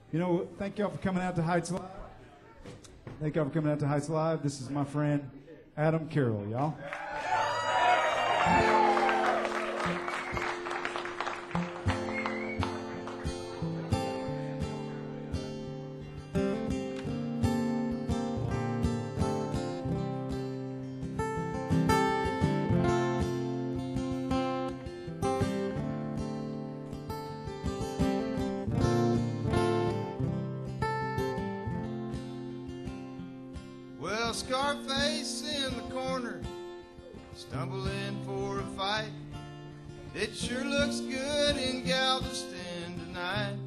You know, thank y'all for coming out to Heights Live. Thank y'all for coming out to Heights Live. This is my friend Adam Carroll, y'all. Well, Scarface in the corner, stumbling for a fight. It sure looks good in Galveston tonight.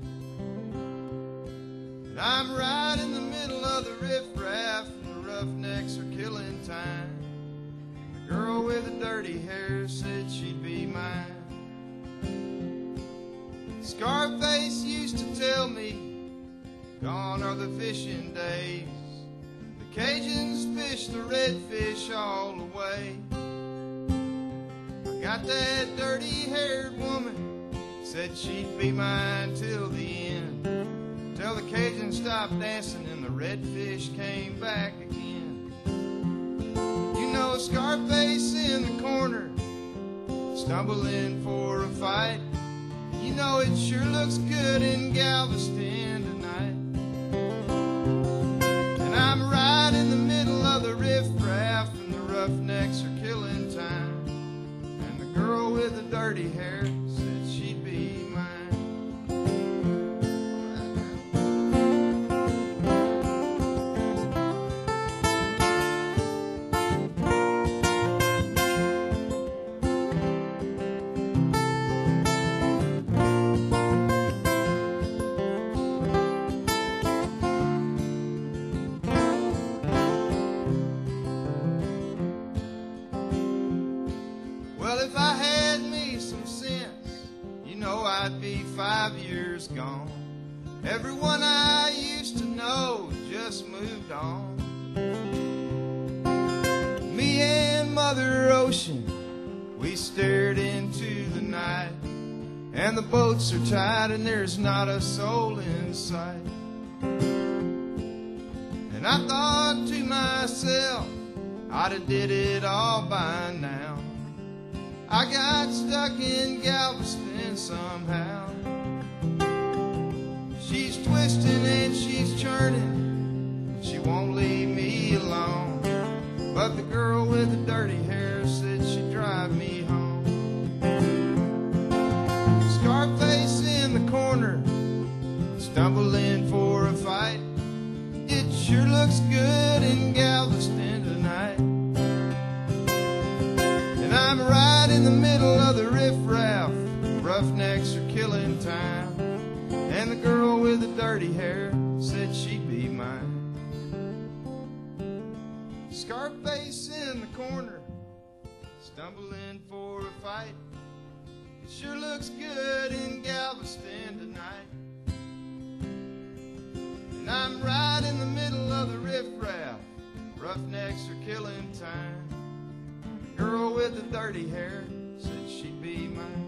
And I'm right in the middle of the riffraff, and the roughnecks are killing time. The girl with the dirty hair said she'd be mine. Scarface used to tell me, gone are the fishing days. Cajuns fish the redfish all the way. I got that dirty-haired woman, said she'd be mine till the end, till the Cajuns stopped dancing and the redfish came back again. You know Scarface in the corner, stumbling for a fight. You know it sure looks good in Galveston tonight. And I'm right in the middle of the riffraff, and the roughnecks are killing time. And the girl with the dirty hair said she'd be mine. If I had me some sense, you know I'd be 5 years gone. Everyone I used to know just moved on. Me and Mother Ocean, we stared into the night, and the boats are tied and there's not a soul in sight. And I thought to myself, I'd have did it all by now. I got stuck in Galveston somehow. She's twisting and she's churning, she won't leave me alone. But the girl with the dirty hair said she'd drive me home. Scarface in the corner, stumbling for a fight. It sure looks good in Galveston tonight. And I'm right in the middle of the riffraff, roughnecks are killing time. And the girl with the dirty hair said she'd be mine. Scarface in the corner, stumbling for a fight. It sure looks good in Galveston tonight. And I'm right in the middle of the riffraff, roughnecks are killing time. Girl with the dirty hair said she'd be mine.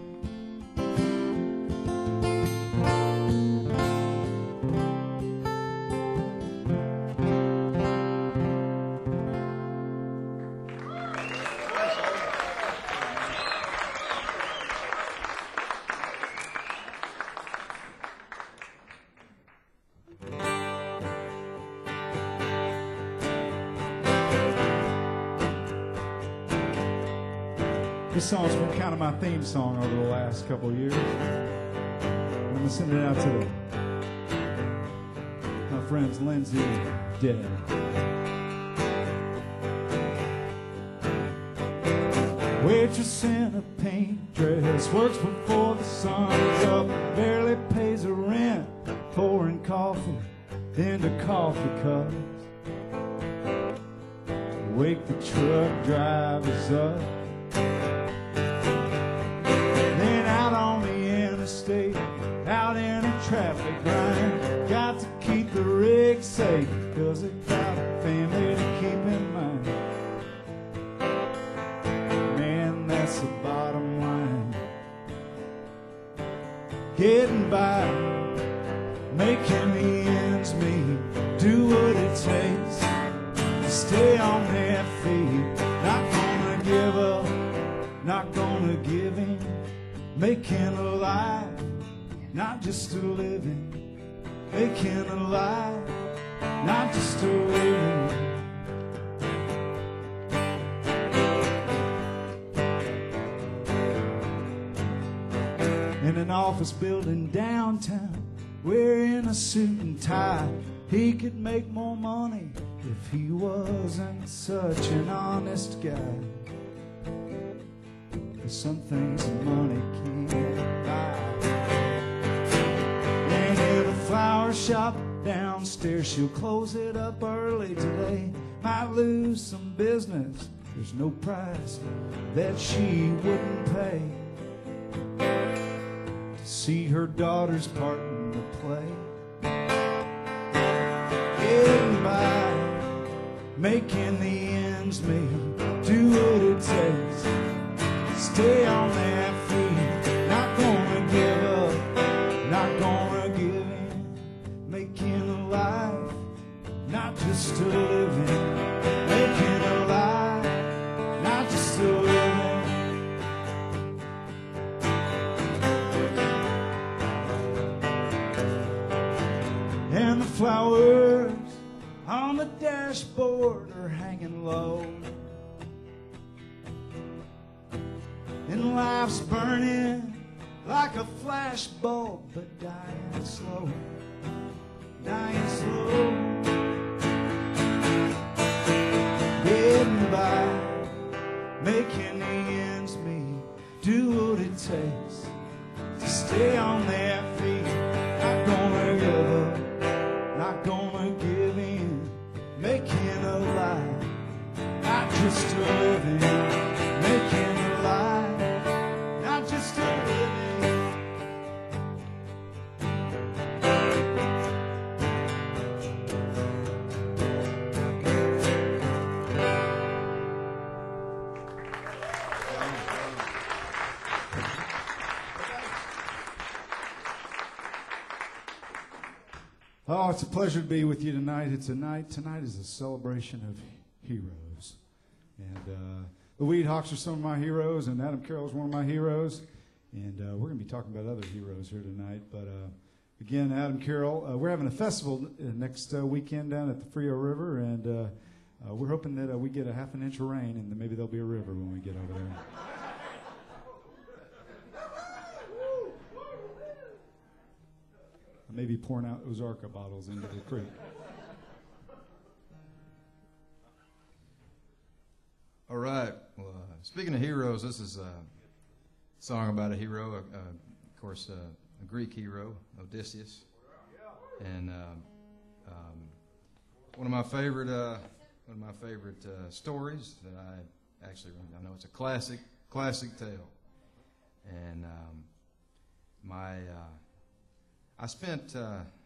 This song's been kind of my theme song over the last couple of years. I'm going to send it out to my friends Lindsay and Deb. Waitress in a paint dress, works before the sun's up, barely pays her rent, pouring coffee into coffee cups. Wake the truck drivers up. State, out in a traffic grind, got to keep the rig safe, cause it got a family to keep in mind. Man, that's the bottom line. Getting by, making the ends meet, do what it takes to stay on their feet. Not gonna give up, not gonna give in, making a life, not just a living, making a life, not just a living. In an office building downtown, wearing a suit and tie, he could make more money if he wasn't such an honest guy. There's some things money can't buy. And in a flower shop downstairs, she'll close it up early today. Might lose some business, there's no price that she wouldn't pay to see her daughter's part in the play. Getting by, making the ends meet, do what it takes, stay on their feet, not gonna give up, not gonna give in, making a life, not just a living, making a life, not just a living. And the flowers on the dashboard are hanging low, and life's burning like a flash bulb, but dying slow, dying slow. Getting by, making the ends meet, do what it takes to stay on their feet. Not gonna give up, not gonna give in, making a life, not just a living, making a life, not just a living. Oh, it's a pleasure to be with you tonight. Tonight is a celebration of heroes. And the Weed Hawks are some of my heroes, and Adam Carroll is one of my heroes. And we're going to be talking about other heroes here tonight. But again, Adam Carroll, we're having a festival next weekend down at the Frio River, and we're hoping that we get a half an inch of rain, and then maybe there'll be a river when we get over there. Maybe pouring out Ozarka bottles into the creek. All right. Well, speaking of heroes, this is a song about a hero, of course, a Greek hero, Odysseus. And one of my favorite stories that I know it's a classic tale. And I spent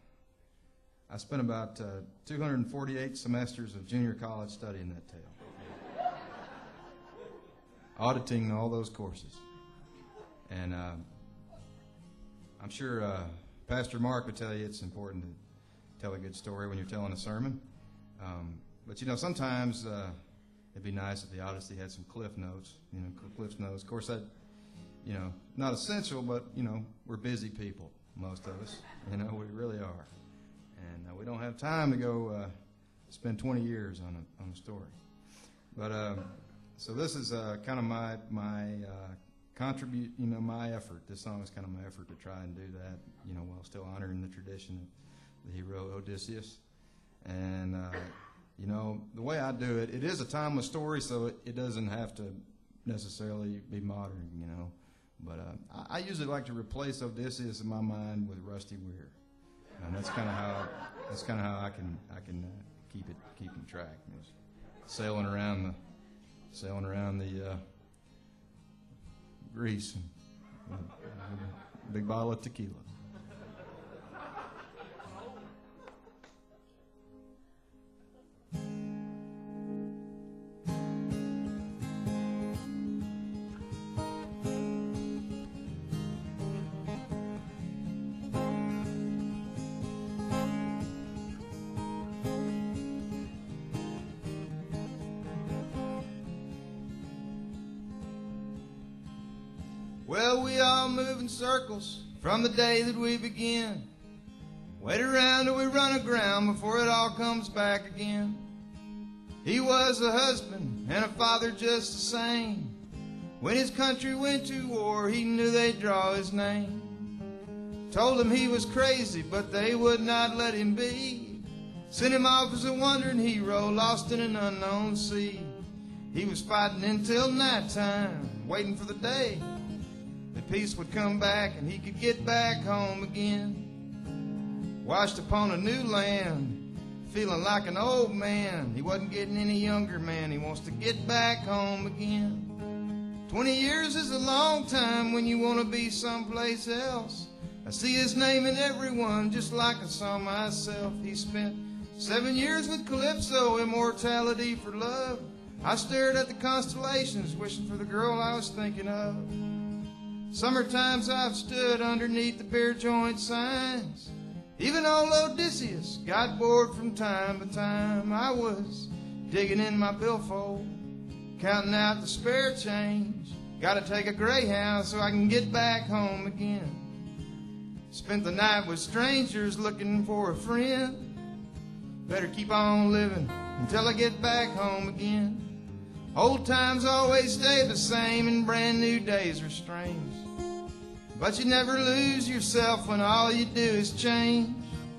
about 248 semesters of junior college studying that tale, auditing all those courses. And I'm sure Pastor Mark would tell you it's important to tell a good story when you're telling a sermon. But, sometimes it'd be nice if the Odyssey had some Cliff Notes. Cliff Notes. Of course, that, not essential, but, we're busy people. Most of us, we really are, and we don't have time to go spend 20 years on a story. But so this is kind of my contribute, my effort. This song is kind of my effort to try and do that, while still honoring the tradition of the hero Odysseus. And the way I do it, it is a timeless story, so it doesn't have to necessarily be modern, But I usually like to replace Odysseus in my mind with Rusty Weir, and that's kind of how I can keep in track. Sailing around the Greece, with a big bottle of tequila. Well, we all move in circles from the day that we begin. Wait around till we run aground before it all comes back again. He was a husband and a father just the same. When his country went to war, he knew they'd draw his name. Told him he was crazy, but they would not let him be. Sent him off as a wandering hero, lost in an unknown sea. He was fighting until nighttime, waiting for the day that peace would come back and he could get back home again. Washed upon a new land, feeling like an old man. He wasn't getting any younger, man. He wants to get back home again. 20 years is a long time when you want to be someplace else. I see his name in everyone, just like I saw myself. He spent 7 years with Calypso, immortality for love. I stared at the constellations, wishing for the girl I was thinking of. Summertimes I've stood underneath the beer joint signs. Even old Odysseus got bored from time to time. I was digging in my billfold, counting out the spare change. Gotta take a Greyhound so I can get back home again. Spent the night with strangers looking for a friend. Better keep on living until I get back home again. Old times always stay the same and brand new days are strange. But you never lose yourself when all you do is change.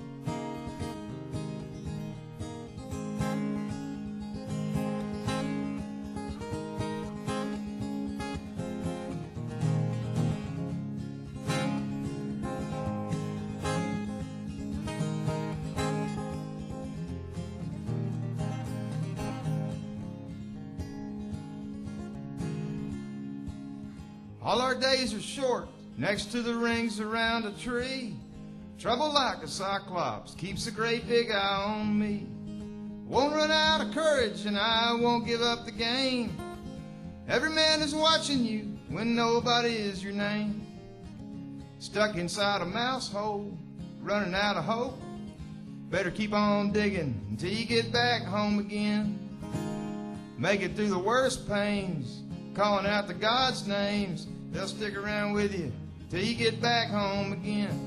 All our days are short, next to the rings around a tree. Trouble like a cyclops keeps a great big eye on me. Won't run out of courage and I won't give up the game. Every man is watching you when nobody is your name. Stuck inside a mouse hole, running out of hope. Better keep on digging until you get back home again. Make it through the worst pains, calling out the God's names. They'll stick around with you till you get back home again.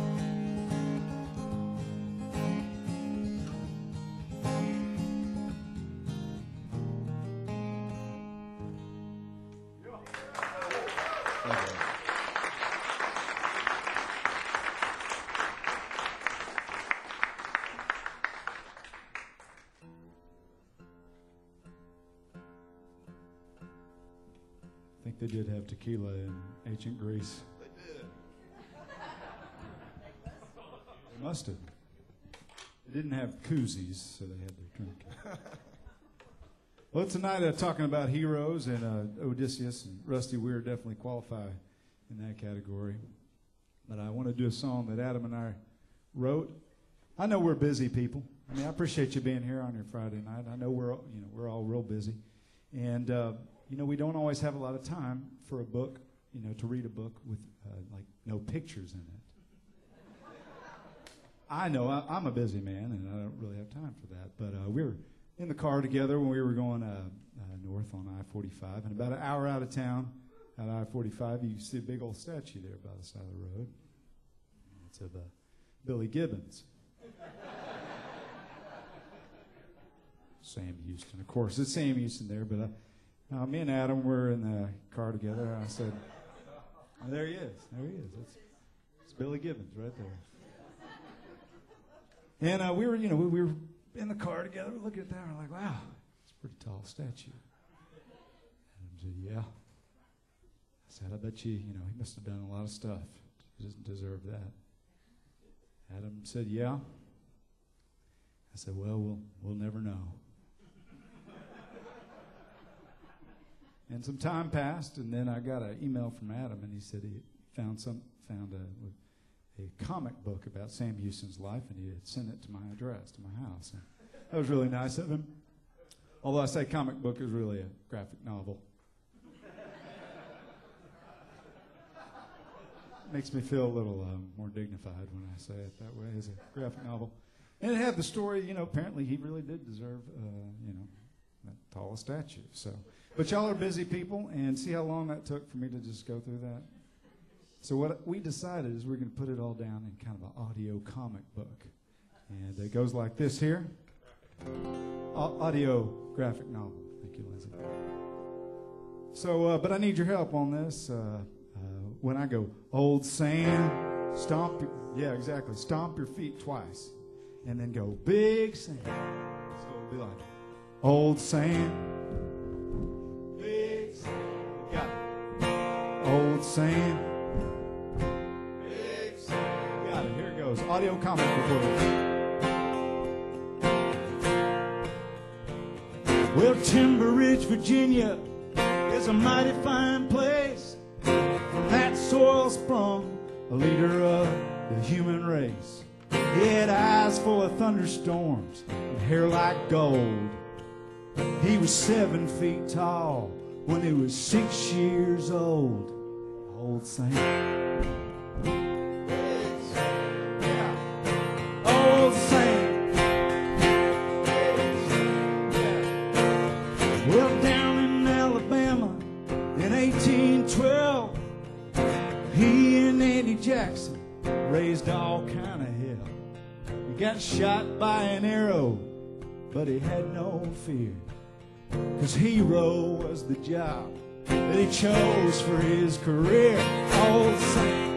I think they did have tequila in ancient Greece. They did. They must have. They didn't have koozies, so they had their drink. Well, tonight talking about heroes, and Odysseus and Rusty Weir definitely qualify in that category. But I want to do a song that Adam and I wrote. I know we're busy people. I mean, I appreciate you being here on your Friday night. I know we're all real busy, and we don't always have a lot of time for a book, to read a book with like no pictures in it. I know I'm a busy man, and I don't really have time for that. But we were in the car together when we were going north on I-45, and about an hour out of town, at I-45, you see a big old statue there by the side of the road. It's of Billy Gibbons. Sam Houston, of course. It's Sam Houston there, but me and Adam were in the car together, and I said, oh, there he is. There he is. It's Billy Gibbons right there. And we were in the car together looking at that, and we're like, wow, it's a pretty tall statue. Adam said, yeah. I said, I bet you, he must have done a lot of stuff. He doesn't deserve that. Adam said, yeah. I said, well, we'll never know. And some time passed, and then I got an email from Adam, and he said he found a comic book about Sam Houston's life, and he had sent it to my address, to my house. And that was really nice of him. Although I say comic book, is really a graphic novel. Makes me feel a little more dignified when I say it that way, as a graphic novel. And it had the story, apparently he really did deserve, that tall statue. So, But y'all are busy people, and see how long that took for me to just go through that? So what we decided is we're going to put it all down in kind of an audio comic book. And it goes like this here. Audio graphic novel. Thank you, Lindsay. So, but I need your help on this. When I go, old Sam, stomp your feet twice. And then go, big Sam. So it'll be like, old Sam, big Sam. Got it. Old Sam, big Sam. Got it. Here it goes. Audio comic book. Well, Timber Ridge, Virginia is a mighty fine place. From that soil sprung a leader of the human race. He had eyes full of thunderstorms and hair like gold. He was 7 feet tall when he was 6 years old. Old Sam. Old Sam. Well, down in Alabama in 1812, he and Andy Jackson raised all kind of hell. He got shot by an arrow, but he had no fear, 'cause hero was the job that he chose for his career. Old Sam.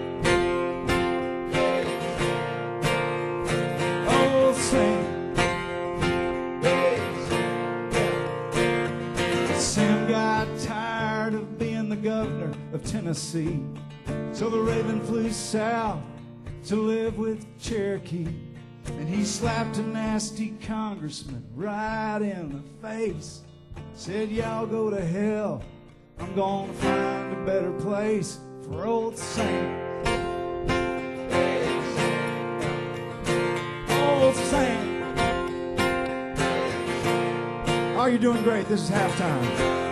Old Sam. Sam got tired of being the governor of Tennessee, so the Raven flew south to live with Cherokee. And he slapped a nasty congressman right in the face. Said, y'all go to hell. I'm gonna find a better place for old Sam. Old Sam. Oh, you're doing great. This is halftime.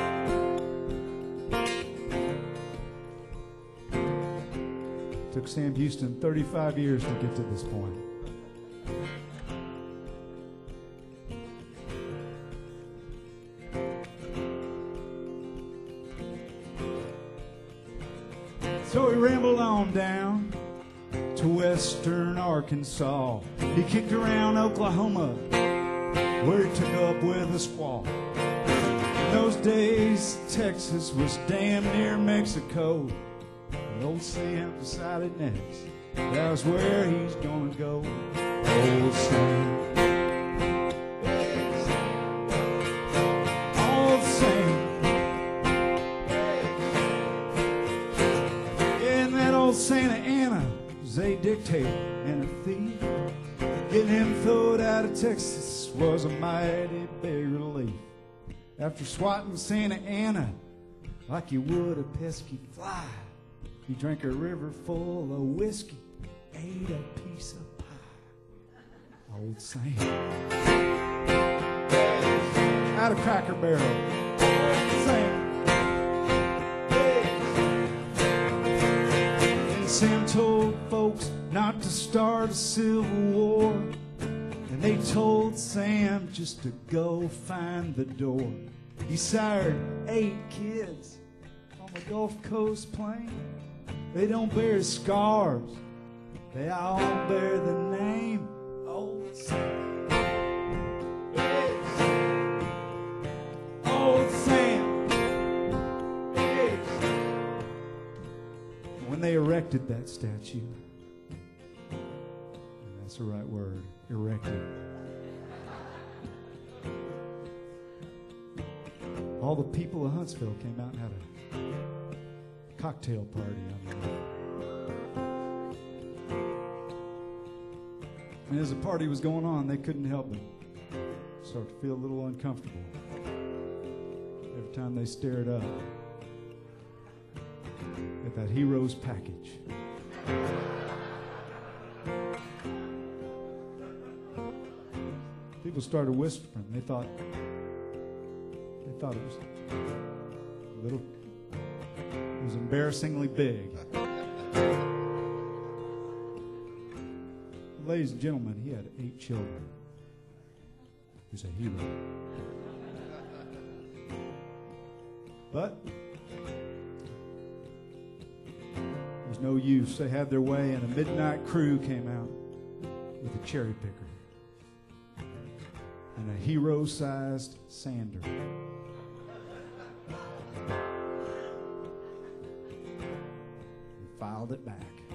Took Sam Houston 35 years to get to this point. So he rambled on down to western Arkansas. He kicked around Oklahoma, where he took up with a squaw. In those days, Texas was damn near Mexico. And old Sam decided next, that's where he's gonna go. Old Sam. Old Sam. And that old Santa Ana was a dictator and a thief. Getting him thrown out of Texas was a mighty big relief. After swatting Santa Ana like you would a pesky fly, he drank a river full of whiskey, ate a piece of pie. Old Sam. Out of Cracker Barrel. Old Sam. And Sam told folks not to start a civil war. And they told Sam just to go find the door. He sired 8 kids on the Gulf Coast plain. They don't bear scars, they all bear the name Old Sam. Old Sam. When they erected that statue, and that's the right word, erected, all the people of Huntsville came out and had a cocktail party on the roof. And as the party was going on, they couldn't help but start to feel a little uncomfortable every time they stared up at that hero's package. People started whispering. They thought it was a little, it was embarrassingly big. Ladies and gentlemen, he had 8 children. He was a hero. But there's no use. They had their way, and a midnight crew came out with a cherry picker and a hero-sized sander. And filed it back.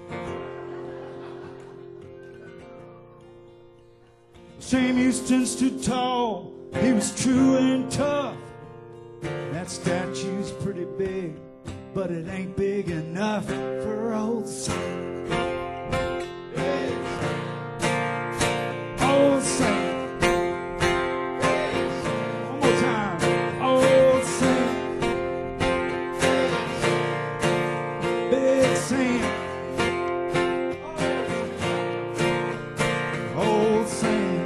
Sam Houston stood tall. He was true and tough. That statue's pretty big, but it ain't big enough for old Sam. Old Sam. One more time. Old Sam. Big Sam. Old Sam.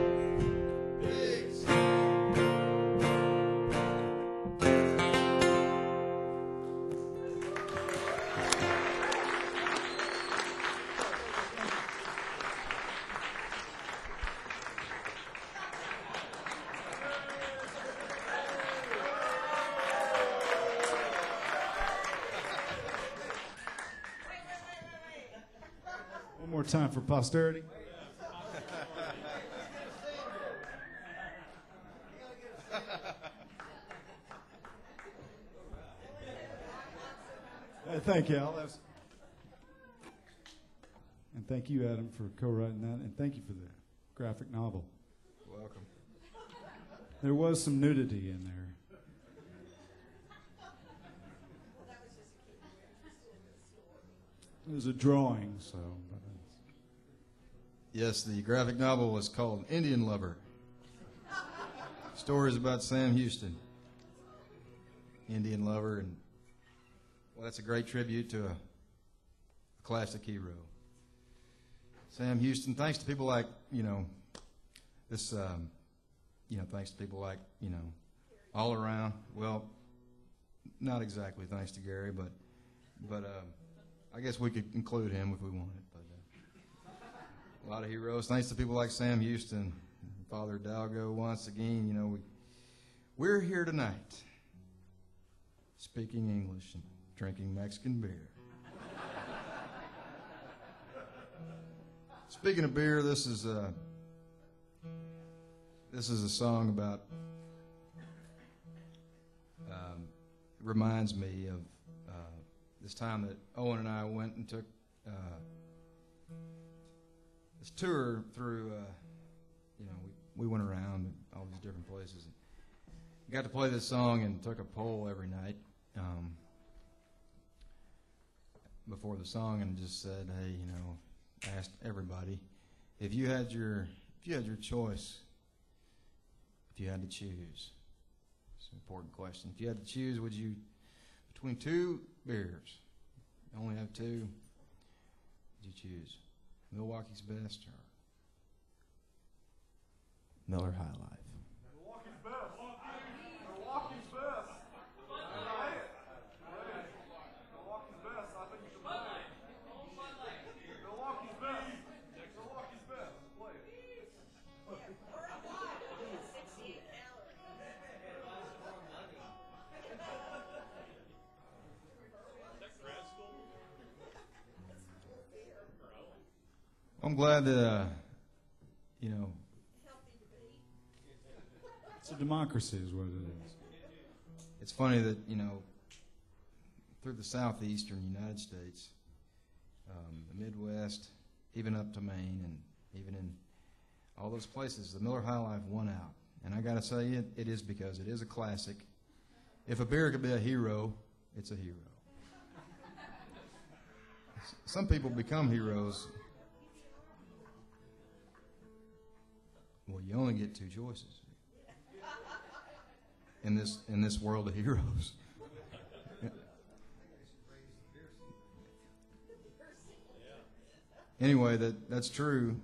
One more time for posterity. Thank you, Al. And thank you, Adam, for co-writing that. And thank you for the graphic novel. Welcome. There was some nudity in there. It was a drawing, so. Yes, the graphic novel was called Indian Lover. Stories about Sam Houston, Indian Lover, and well, that's a great tribute to a classic hero. Sam Houston, thanks to people like, this, thanks to people like, all around. Well, not exactly thanks to Gary, but I guess we could include him if we wanted. But a lot of heroes. Thanks to people like Sam Houston, Father Dalgo. Once again, we're here tonight, speaking English and drinking Mexican beer. Speaking of beer, this is a song about. Reminds me of this time that Owen and I went and took this tour through. We went around all these different places. We got to play this song and took a poll every night before the song, and just said, "Hey, asked everybody if you had your choice, if you had to choose." It's an important question. If you had to choose, would you between two beers? You only have two. Would you choose Milwaukee's Best or Miller High Life? Milwaukee's Best. Milwaukee's Best. Play it. Milwaukee's Best. I think you should play it. Milwaukee's Best. Milwaukee's Best. Play it. I'm glad that It's a democracy is what it is. it's funny that through the southeastern United States, the Midwest, even up to Maine, and even in all those places, the Miller High Life won out. And I got to say, it is because it is a classic. If a beer could be a hero, it's a hero. Some people become heroes. Well, you only get two choices in this world of heroes. Anyway, that's true.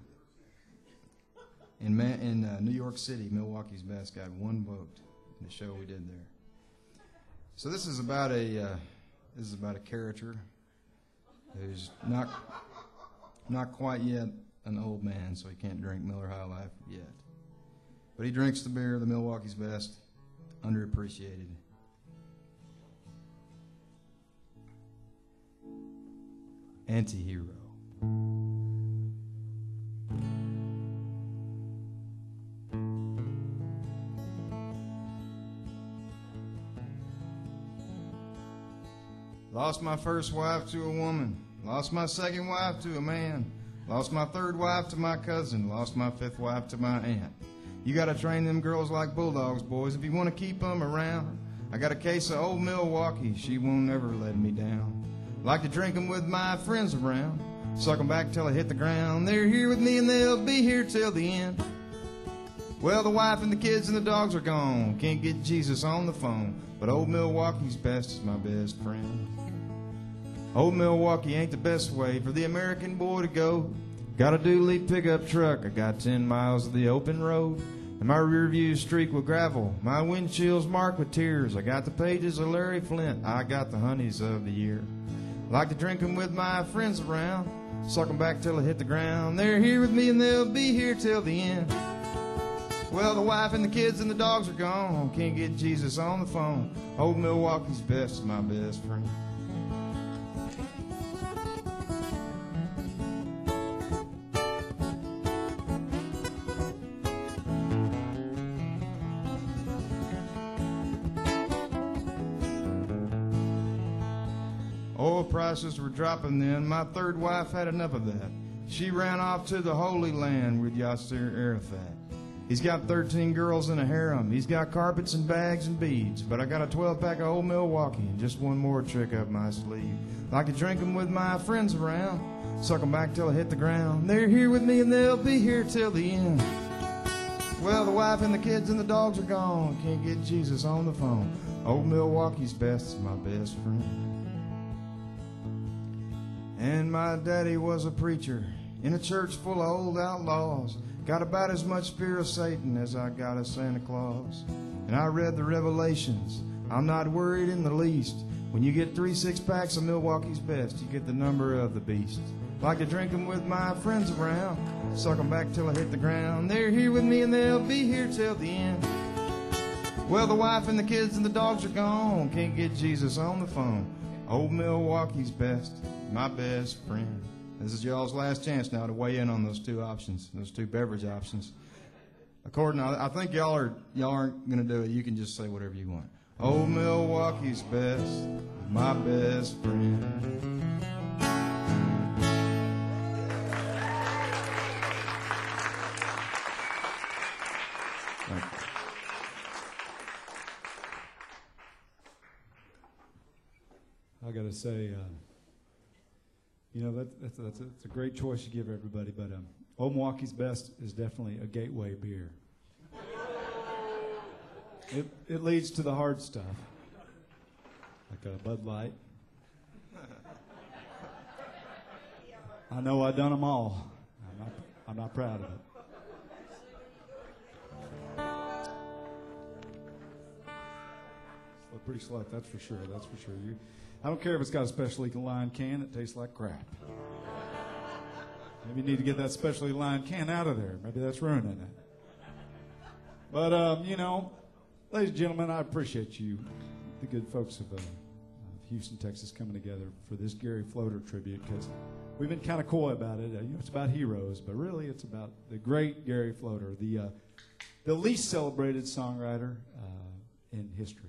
In New York City, Milwaukee's Best got one vote in the show we did there. So this is about a character who's not quite yet an old man, so he can't drink Miller High Life yet. But he drinks the beer, the Milwaukee's Best, underappreciated. Anti-Hero. Lost my first wife to a woman, lost my second wife to a man, lost my third wife to my cousin, lost my fifth wife to my aunt. You gotta train them girls like bulldogs, boys, if you wanna keep them around. I got a case of old Milwaukee, she won't never let me down. Like to drink 'em with my friends around, suck 'em back till I hit the ground. They're here with me and they'll be here till the end. Well, the wife and the kids and the dogs are gone, can't get Jesus on the phone, but old Milwaukee's best is my best friend. Old Milwaukee ain't the best way for the American boy to go. Got a dually pickup truck, I got 10 miles of the open road, and my rear view's streaked with gravel, my windshield's marked with tears. I got the pages of Larry Flint, I got the honeys of the year. Like to drink 'em with my friends around, suck 'em back till I hit the ground. They're here with me and they'll be here till the end. Well, the wife and the kids and the dogs are gone, can't get Jesus on the phone. Old Milwaukee's best is my best friend. Oil prices were dropping then, my third wife had enough of that. She ran off to the Holy Land with Yasser Arafat. He's got 13 girls in a harem, he's got carpets and bags and beads, but I got a 12-pack of old Milwaukee and just one more trick up my sleeve. Like to drink 'em with my friends around, suck 'em back till I hit the ground. They're here with me and they'll be here till the end. Well, the wife and the kids and the dogs are gone, can't get Jesus on the phone. Old Milwaukee's best is my best friend. And my daddy was a preacher in a church full of old outlaws. Got about as much fear of Satan as I got of Santa Claus. And I read the Revelations, I'm not worried in the least. When you get 3 6-packs of Milwaukee's best, you get the number of the beast. Like to drink 'em with my friends around, suck 'em back till I hit the ground. They're here with me and they'll be here till the end. Well, the wife and the kids and the dogs are gone, can't get Jesus on the phone. Old Milwaukee's best, my best friend. This is y'all's last chance now to weigh in on those two options, those two beverage options. According, I think y'all aren't going to do it. You can just say whatever you want. Old Milwaukee's best, my best friend. Thank you. I got to say, that's a great choice you give everybody, but Old Milwaukee's Best is definitely a gateway beer. It leads to the hard stuff, like a Bud Light. I know I've done them all. I'm not proud of it. Pretty select, that's for sure. That's for sure. I don't care if it's got a specially lined can. It tastes like crap. Maybe you need to get that specially lined can out of there. Maybe that's ruining it. But ladies and gentlemen, I appreciate you, the good folks of Houston, Texas, coming together for this Gary Floater tribute, because we've been kind of coy about it. It's about heroes, but really it's about the great Gary Floater, the least celebrated songwriter in history.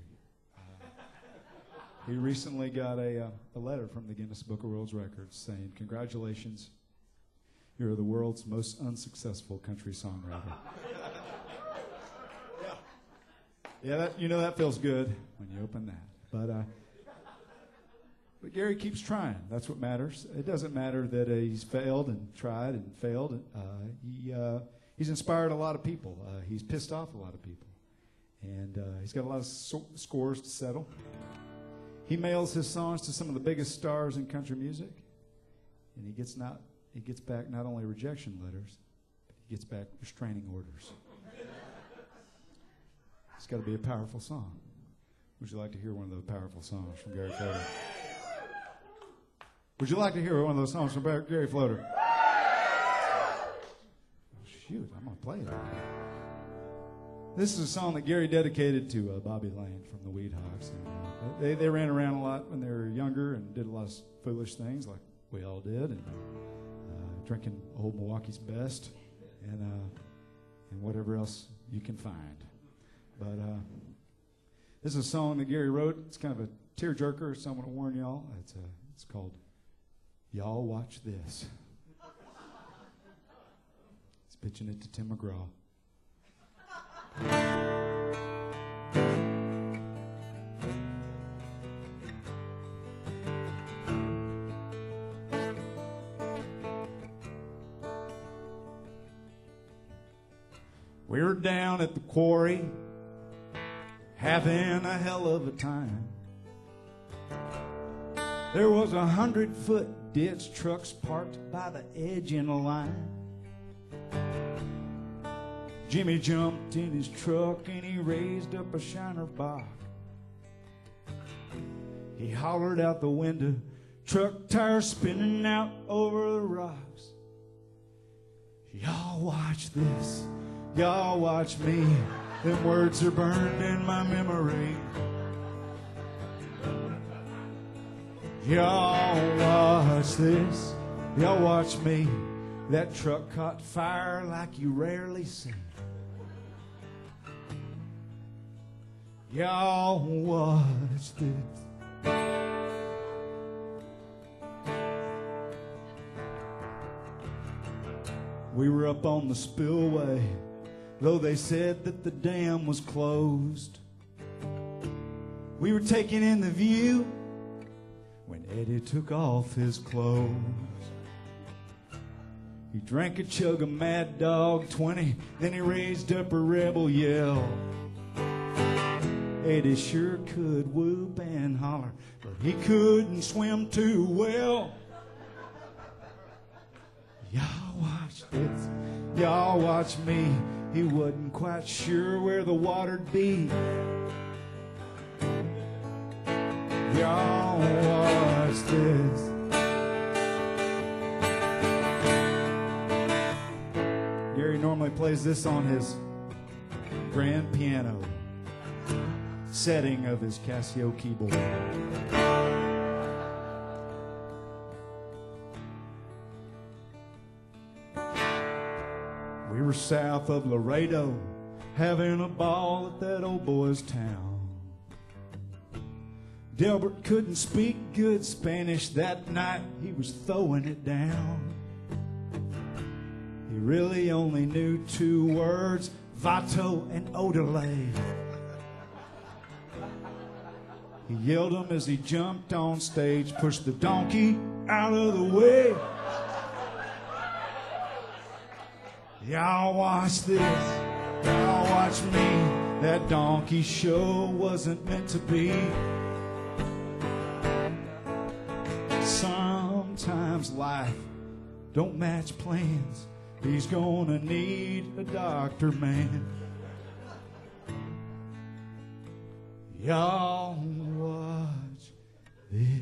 He recently got a letter from the Guinness Book of World Records saying, "Congratulations, you're the world's most unsuccessful country songwriter." Yeah, that feels good when you open that. But Gary keeps trying. That's what matters. It doesn't matter that he's failed and tried and failed. He's inspired a lot of people. He's pissed off a lot of people, and he's got a lot of scores to settle. He mails his songs to some of the biggest stars in country music, and he gets back not only rejection letters, but he gets back restraining orders. It's got to be a powerful song. Would you like to hear one of those powerful songs from Gary Floater? Would you like to hear one of those songs from Gary Floater? Shoot, I'm going to play it. This is a song that Gary dedicated to Bobby Lane from the Weed Hawks. And, they ran around a lot when they were younger and did a lot of foolish things, like We all did, and drinking Old Milwaukee's Best, and whatever else you can find. But this is a song that Gary wrote. It's kind of a tearjerker, so I'm going to warn y'all. It's called "Y'all Watch This." It's pitching it to Tim McGraw. We were down at the quarry, having a hell of a time. There was 100-foot ditch, trucks parked by the edge in a line. Jimmy jumped in his truck and he raised up a shiner box. He hollered out the window, truck tires spinning out over the rocks. Y'all watch this. Y'all watch me, them words are burned in my memory. Y'all watch this, y'all watch me. That truck caught fire like you rarely see. Y'all watch this. We were up on the spillway, though they said that the dam was closed. We were taking in the view when Eddie took off his clothes. He drank a chug of Mad Dog 20, then he raised up a rebel yell. Eddie sure could whoop and holler, but he couldn't swim too well. Y'all watch this, y'all watch me. He wasn't quite sure where the water'd be. Y'all watch this. Gary normally plays this on his grand piano setting of his Casio keyboard. We were south of Laredo, having a ball at that old boy's town. Delbert couldn't speak good Spanish that night, he was throwing it down. He really only knew 2 words, vato and odele. He yelled them as he jumped on stage, pushed the donkey out of the way. Y'all watch this, y'all watch me. That donkey show wasn't meant to be. Sometimes life don't match plans. He's gonna need a doctor, man. Y'all watch this.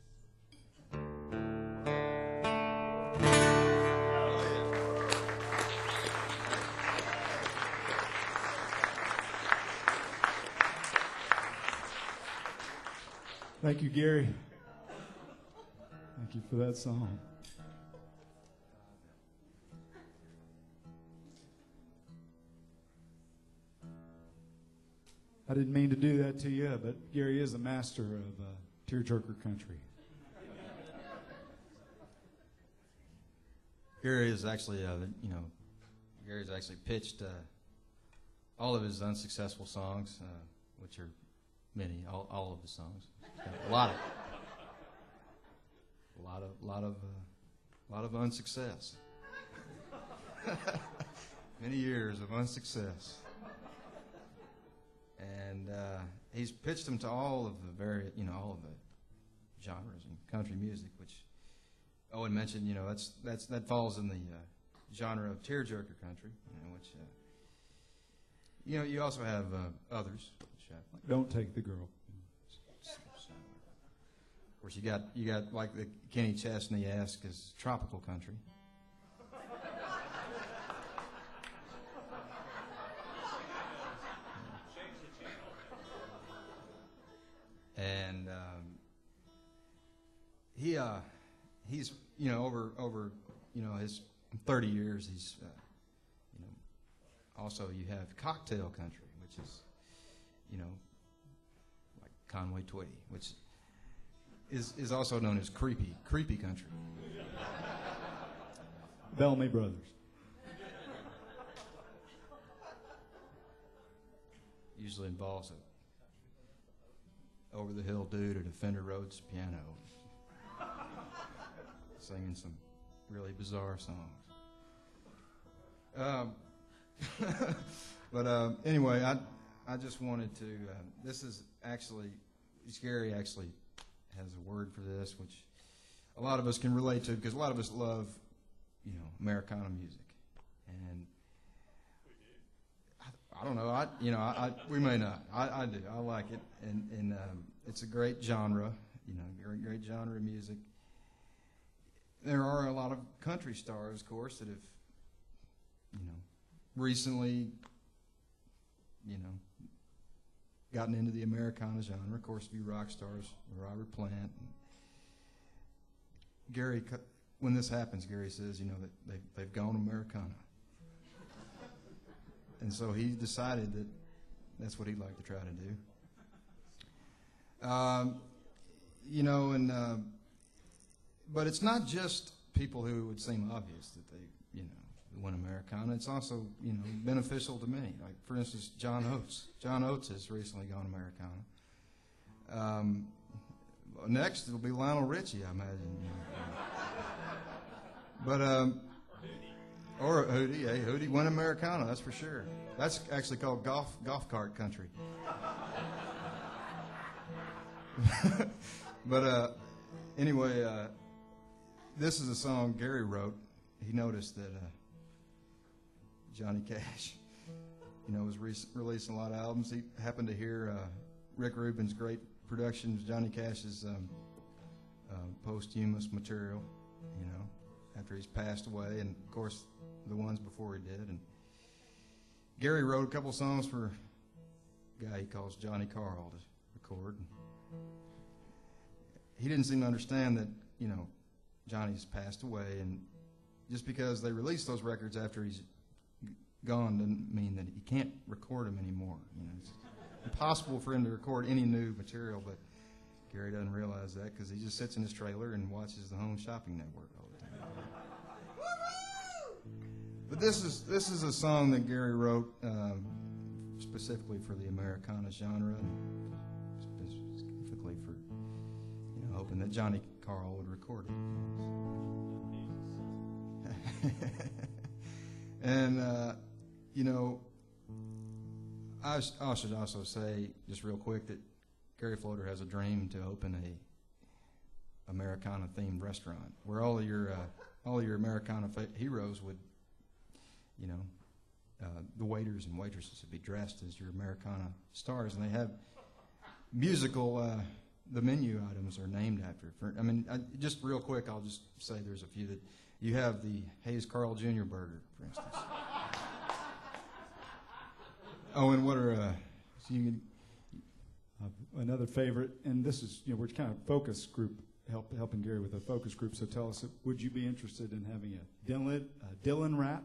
Thank you, Gary. Thank you for that song. I didn't mean to do that to you, but Gary is a master of tearjerker country. Gary is actually, Gary's actually pitched all of his unsuccessful songs, which are many, all of the songs. A lot of unsuccess. Many years of unsuccess. And he's pitched them to all of the all of the genres in country music, which Owen mentioned. That falls in the genre of tearjerker country. Which you also have others. Which, Don't Take the Girl. Of course, you got like the Kenny Chesney-esque as tropical country. And he's, over his 30 years, he's, also you have cocktail country, which is, like Conway Twitty, which is also known as creepy country. Bellamy Brothers. Usually involves a over-the-hill dude at a Fender Rhodes piano singing some really bizarre songs. But anyway, I just wanted to, this is actually, Gary actually has a word for this, which a lot of us can relate to, because a lot of us love, Americana music. And I don't know, we may not. I do. I like it. And it's a great genre, great genre of music. There are a lot of country stars, of course, that have, recently, gotten into the Americana genre. Of course, a few rock stars, Robert Plant. Gary, when this happens, Gary says, that they've gone Americana. And so he decided that that's what he'd like to try to do. But it's not just people who would seem obvious that they, went Americana. It's also, beneficial to many. Like, for instance, John Oates. John Oates has recently gone Americana. Next, it'll be Lionel Richie, I imagine. But, or Hootie. Hey, Hootie went Americana, that's for sure. That's actually called golf cart country. But anyway, this is a song Gary wrote. He noticed that Johnny Cash, was releasing a lot of albums. He happened to hear Rick Rubin's great production of Johnny Cash's posthumous material, after he's passed away, and of course the ones before he did. And Gary wrote a couple songs for a guy he calls Johnny Carl to record. He didn't seem to understand that, Johnny's passed away, and just because they released those records after he's gone doesn't mean that he can't record them anymore. It's impossible for him to record any new material, but Gary doesn't realize that because he just sits in his trailer and watches the Home Shopping Network all the time. But this is a song that Gary wrote specifically for the Americana genre, and specifically for hoping that Johnny Carl would record it. And I should also say just real quick that Gary Floater has a dream to open a Americana themed restaurant where all of your Americana heroes would, the waiters and waitresses would be dressed as your Americana stars, and they have musical. The menu items are named after. Just real quick, I'll just say there's a few that you have the Hayes Carl Jr. burger, for instance. Oh, and what are another favorite? And this is we're kind of focus group helping Gary with a focus group. So tell us, would you be interested in having a Dylan rap?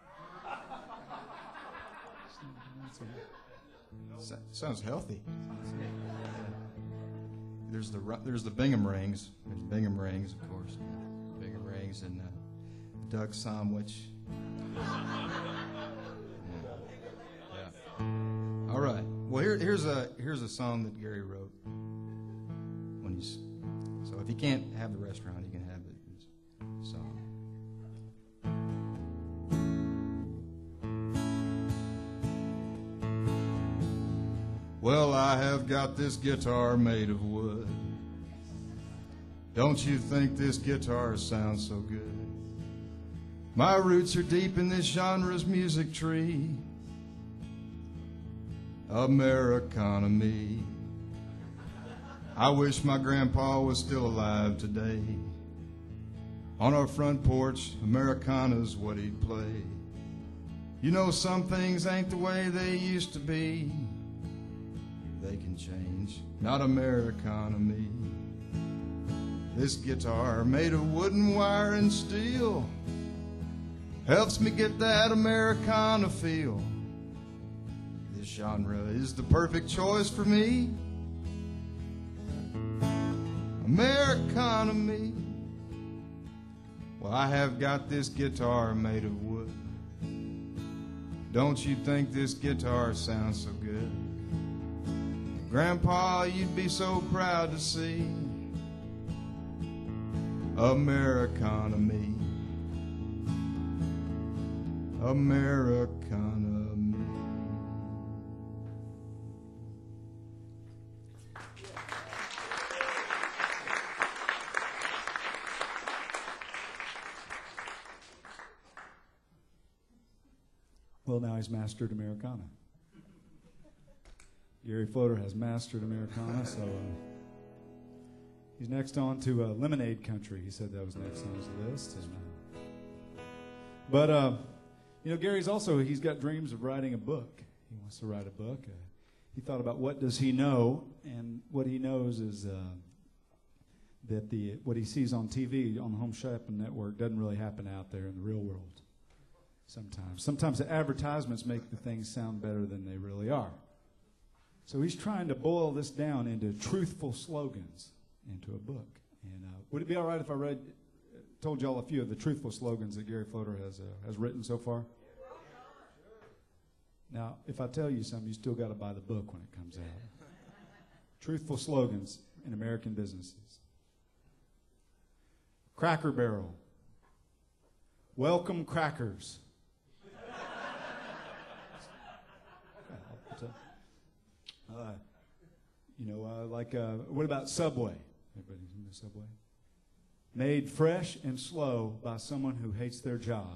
Sounds healthy. There's the Bingham Rings. There's Bingham Rings, of course. Bingham Rings and Doug Somwich. Yeah. All right. Well, here's a song that Gary wrote so if you can't have the restaurant, you can have the song. Well, I have got this guitar made of wood. Don't you think this guitar sounds so good? My roots are deep in this genre's music tree. Americana me. I wish my grandpa was still alive today. On our front porch, Americana's what he'd play. Some things ain't the way they used to be. They can change, not Americana me. This guitar made of wood and wire and steel helps me get that Americana feel. This genre is the perfect choice for me. Americana me. Well, I have got this guitar made of wood. Don't you think this guitar sounds so good? Grandpa, you'd be so proud to see Americana me. Americana me. Well, now he's mastered Americana. Gary Floater has mastered Americana, so he's next on to Lemonade Country. He said that was next on his list. And, you know, Gary's also, he's got dreams of writing a book. He wants to write a book. He thought about what does he know, and what he knows is that what he sees on TV, on the Home Shopping Network, doesn't really happen out there in the real world. Sometimes the advertisements make the things sound better than they really are. So he's trying to boil this down into truthful slogans into a book. And would it be all right if I told y'all a few of the truthful slogans that Gary Floater has written so far? Now, if I tell you something, you still got to buy the book when it comes out. Truthful slogans in American businesses. Cracker Barrel. Welcome crackers. What about Subway? Everybody know Subway? Made fresh and slow by someone who hates their job.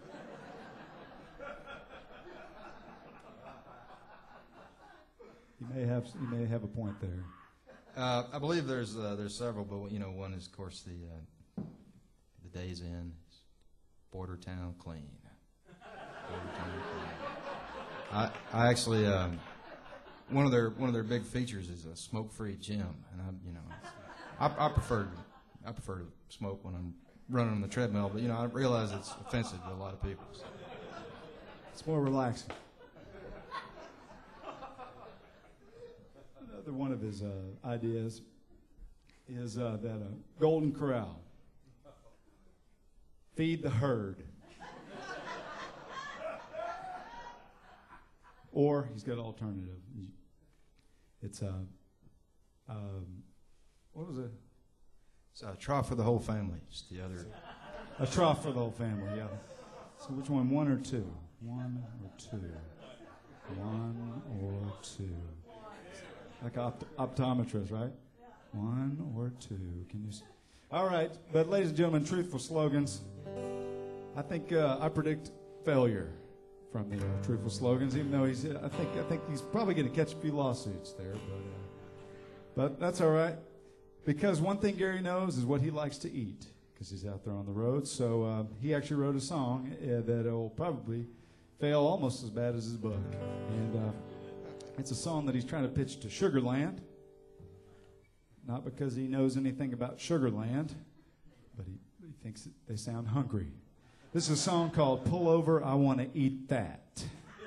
You may have a point there. I believe there's several, but you know, one is of course the Days Inn, Border Town Clean. Border Town Clean. I actually one of their big features is a smoke-free gym, and I prefer to smoke when I'm running on the treadmill, but you know I realize it's offensive to a lot of people. So. It's more relaxing. Another one of his ideas is that Golden Corral. Feed the herd. Or he's got an alternative. It's what was it? It's a trough for the whole family. It's the other. A trough for the whole family, yeah. So which one or two? One or two? One or two? Like optometrist, right? One or two? Can you? All right, but ladies and gentlemen, truthful slogans. I think I predict failure from the truthful slogans, even though I think he's probably going to catch a few lawsuits there, but that's all right, because one thing Gary knows is what he likes to eat, because he's out there on the road. So he actually wrote a song that will probably fail almost as bad as his book, and it's a song that he's trying to pitch to Sugarland, not because he knows anything about Sugarland, but he thinks that they sound hungry. This is a song called Pull Over, I Want to Eat That.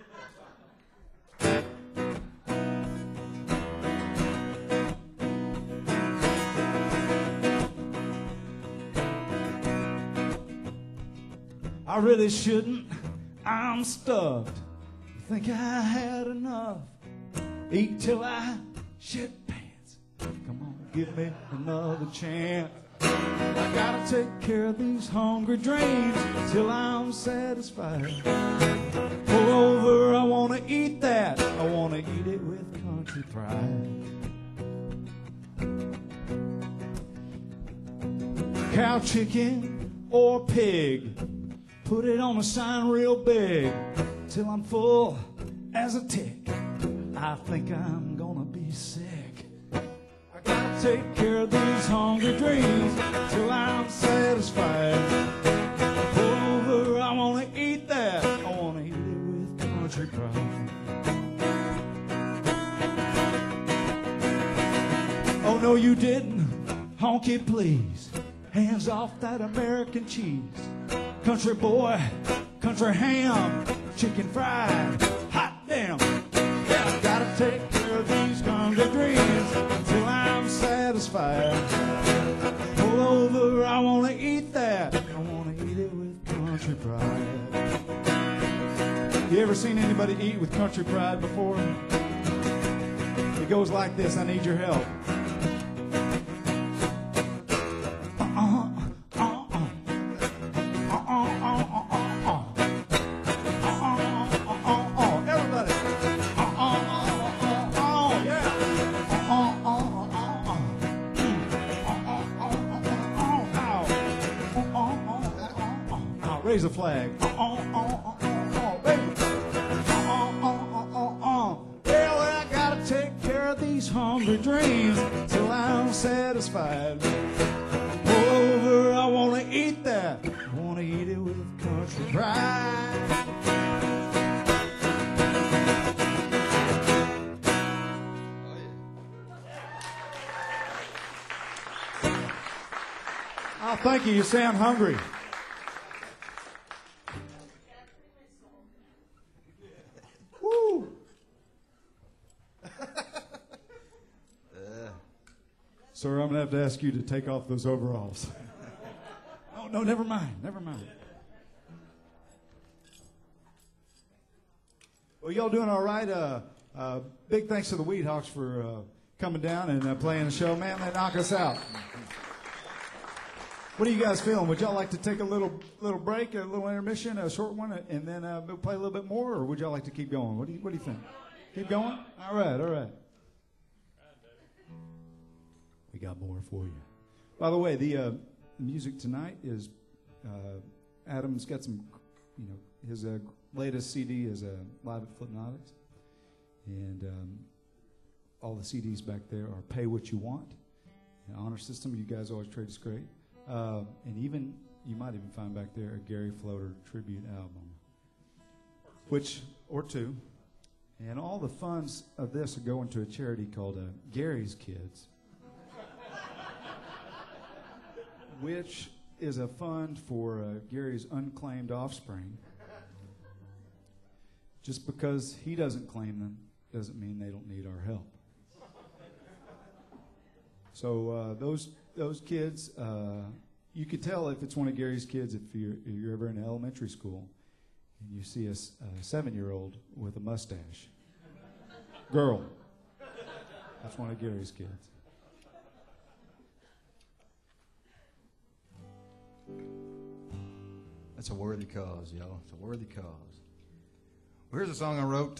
I really shouldn't, I'm stuffed. Think I had enough. Eat till I shit pants. Come on, give me another chance. I gotta take care of these hungry dreams till I'm satisfied. Pull over, I wanna eat that. I wanna eat it with country pride. Cow, chicken, or pig, put it on a sign real big till I'm full as a tick. I think I'm gonna be sick. Take care of these hungry dreams till I'm satisfied. Pull over, I want to eat that. I want to eat it with country pride. Oh, no, you didn't. Honky, please. Hands off that American cheese. Country boy, country ham, chicken fried, hot damn. Yeah, I gotta take care of these hungry dreams until I'm satisfied. Pull over, I wanna eat that. I wanna eat it with country pride. You ever seen anybody eat with country pride before? It goes like this, I need your help. Everybody. Yeah. Raise a flag. Well, I gotta take care of these hungry dreams till I'm satisfied. Pull over, I wanna eat that. I wanna eat it with country pride. Oh, thank you. You sound hungry. Woo. Sir, I'm going to have to ask you to take off those overalls. Oh, no, never mind. Never mind. Well, y'all doing all right? Big thanks to the Weed Hawks for coming down and playing the show. Man, they knock us out. What are you guys feeling? Would y'all like to take a little break, a little intermission, a short one, and then play a little bit more, or would y'all like to keep going? What do you think? Keep going? All right. We got more for you. By the way, the music tonight is Adam's got some, his latest CD is live at Flipnotics, and all the CDs back there are Pay What You Want, Honor System. You guys always trade us great. And even, you might even find back there a Gary Floater tribute album, or two. And all the funds of this are going to a charity called Gary's Kids, which is a fund for Gary's unclaimed offspring. Just because he doesn't claim them doesn't mean they don't need our help. So those kids, you could tell if it's one of Gary's kids if you're ever in elementary school and you see a 7-year-old with a mustache. Girl. That's one of Gary's kids. That's a worthy cause, y'all. It's a worthy cause. Well, here's a song I wrote.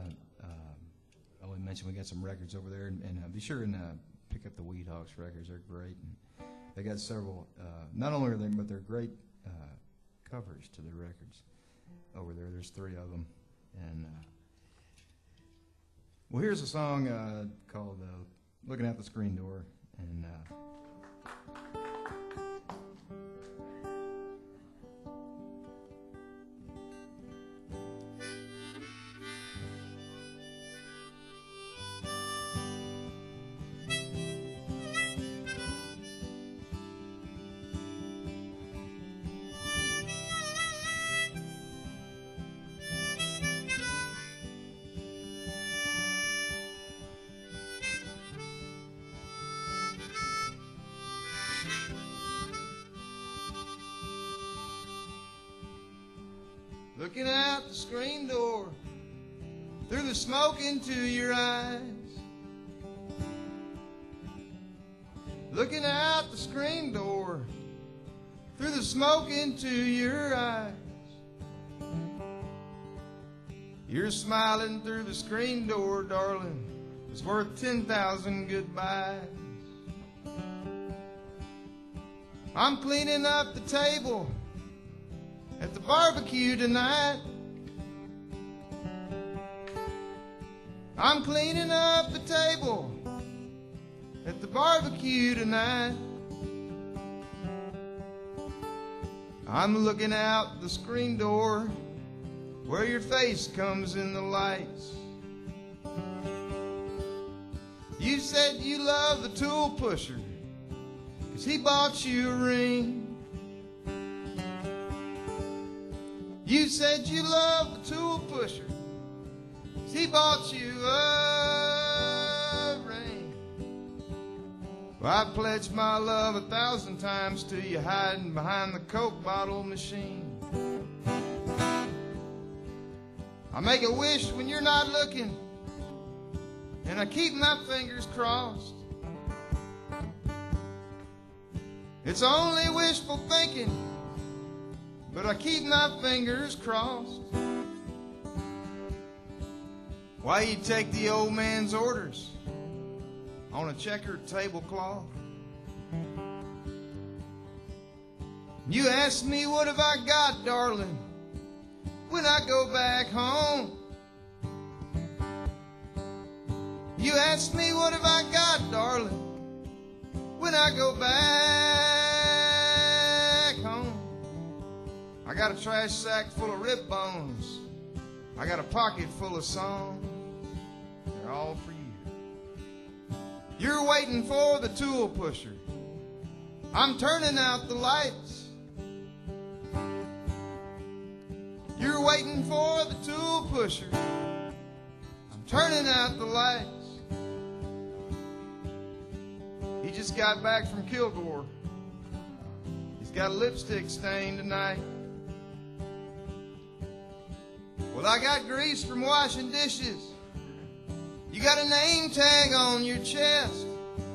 I only mentioned we got some records over there, and be sure and pick up the Weed Hawks records. They're great. And they got several. Not only are they, but they're great covers to the records over there. There's 3 of them. And well, here's a song called "Looking Out the Screen Door," and. Looking out the screen door, through the smoke into your eyes. Looking out the screen door, through the smoke into your eyes. You're smiling through the screen door, darling. It's worth 10,000 goodbyes. I'm cleaning up the table at the barbecue tonight. I'm cleaning up the table at the barbecue tonight. I'm looking out the screen door where your face comes in the lights. You said you love the tool pusher 'cause he bought you a ring. You said you loved the tool pusher, 'cause he bought you a ring. Well, I pledged my love 1,000 times to you, hiding behind the Coke bottle machine. I make a wish when you're not looking, and I keep my fingers crossed. It's only wishful thinking, but I keep my fingers crossed. Why you take the old man's orders on a checkered tablecloth? You ask me, what have I got, darling, when I go back home? You ask me, what have I got, darling, when I go back home? I got a trash sack full of rib bones. I got a pocket full of songs. They're all for you. You're waiting for the tool pusher. I'm turning out the lights. You're waiting for the tool pusher. I'm turning out the lights. He just got back from Kilgore. He's got a lipstick stain tonight. Well, I got grease from washing dishes. You got a name tag on your chest.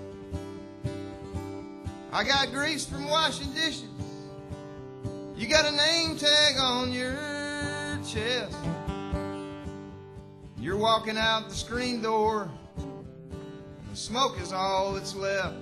I got grease from washing dishes. You got a name tag on your chest. You're walking out the screen door. The smoke is all that's left.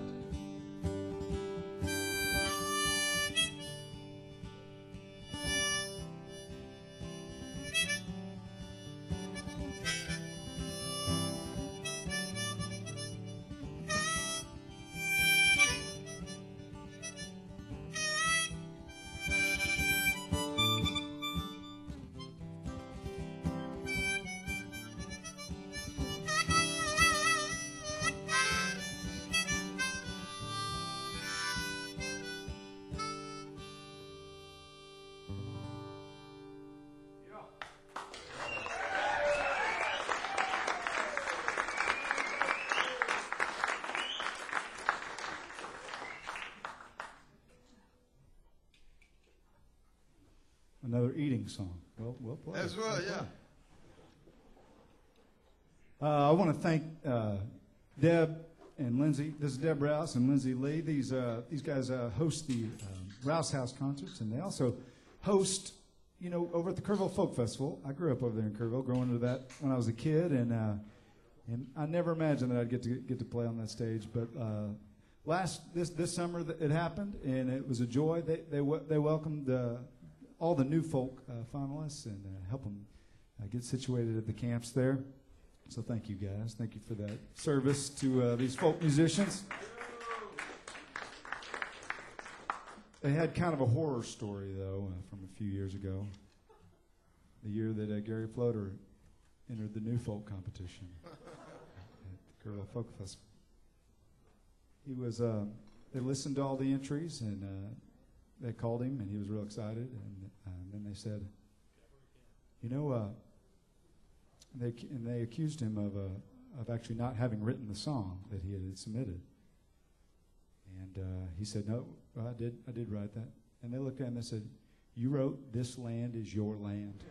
Another eating song. Well played. As well, yeah. I want to thank Deb and Lindsay. This is Deb Rouse and Lindsay Lee. These guys host the Rouse House concerts, and they also host, over at the Kerrville Folk Festival. I grew up over there in Kerrville, growing into that when I was a kid, and I never imagined that I'd get to play on that stage. But this summer it happened, and it was a joy. They welcomed all the new folk finalists and help them get situated at the camps there. So thank you, guys. Thank you for that service to these folk musicians. They had kind of a horror story, though, from a few years ago. The year that Gary Floater entered the new folk competition at the Kerrville Folk Festival. He was, they listened to all the entries, and they called him, and he was real excited. And then they said, they accused him of actually not having written the song that he had submitted. And he said, no, I did write that. And they looked at him and they said, you wrote "This Land Is Your Land."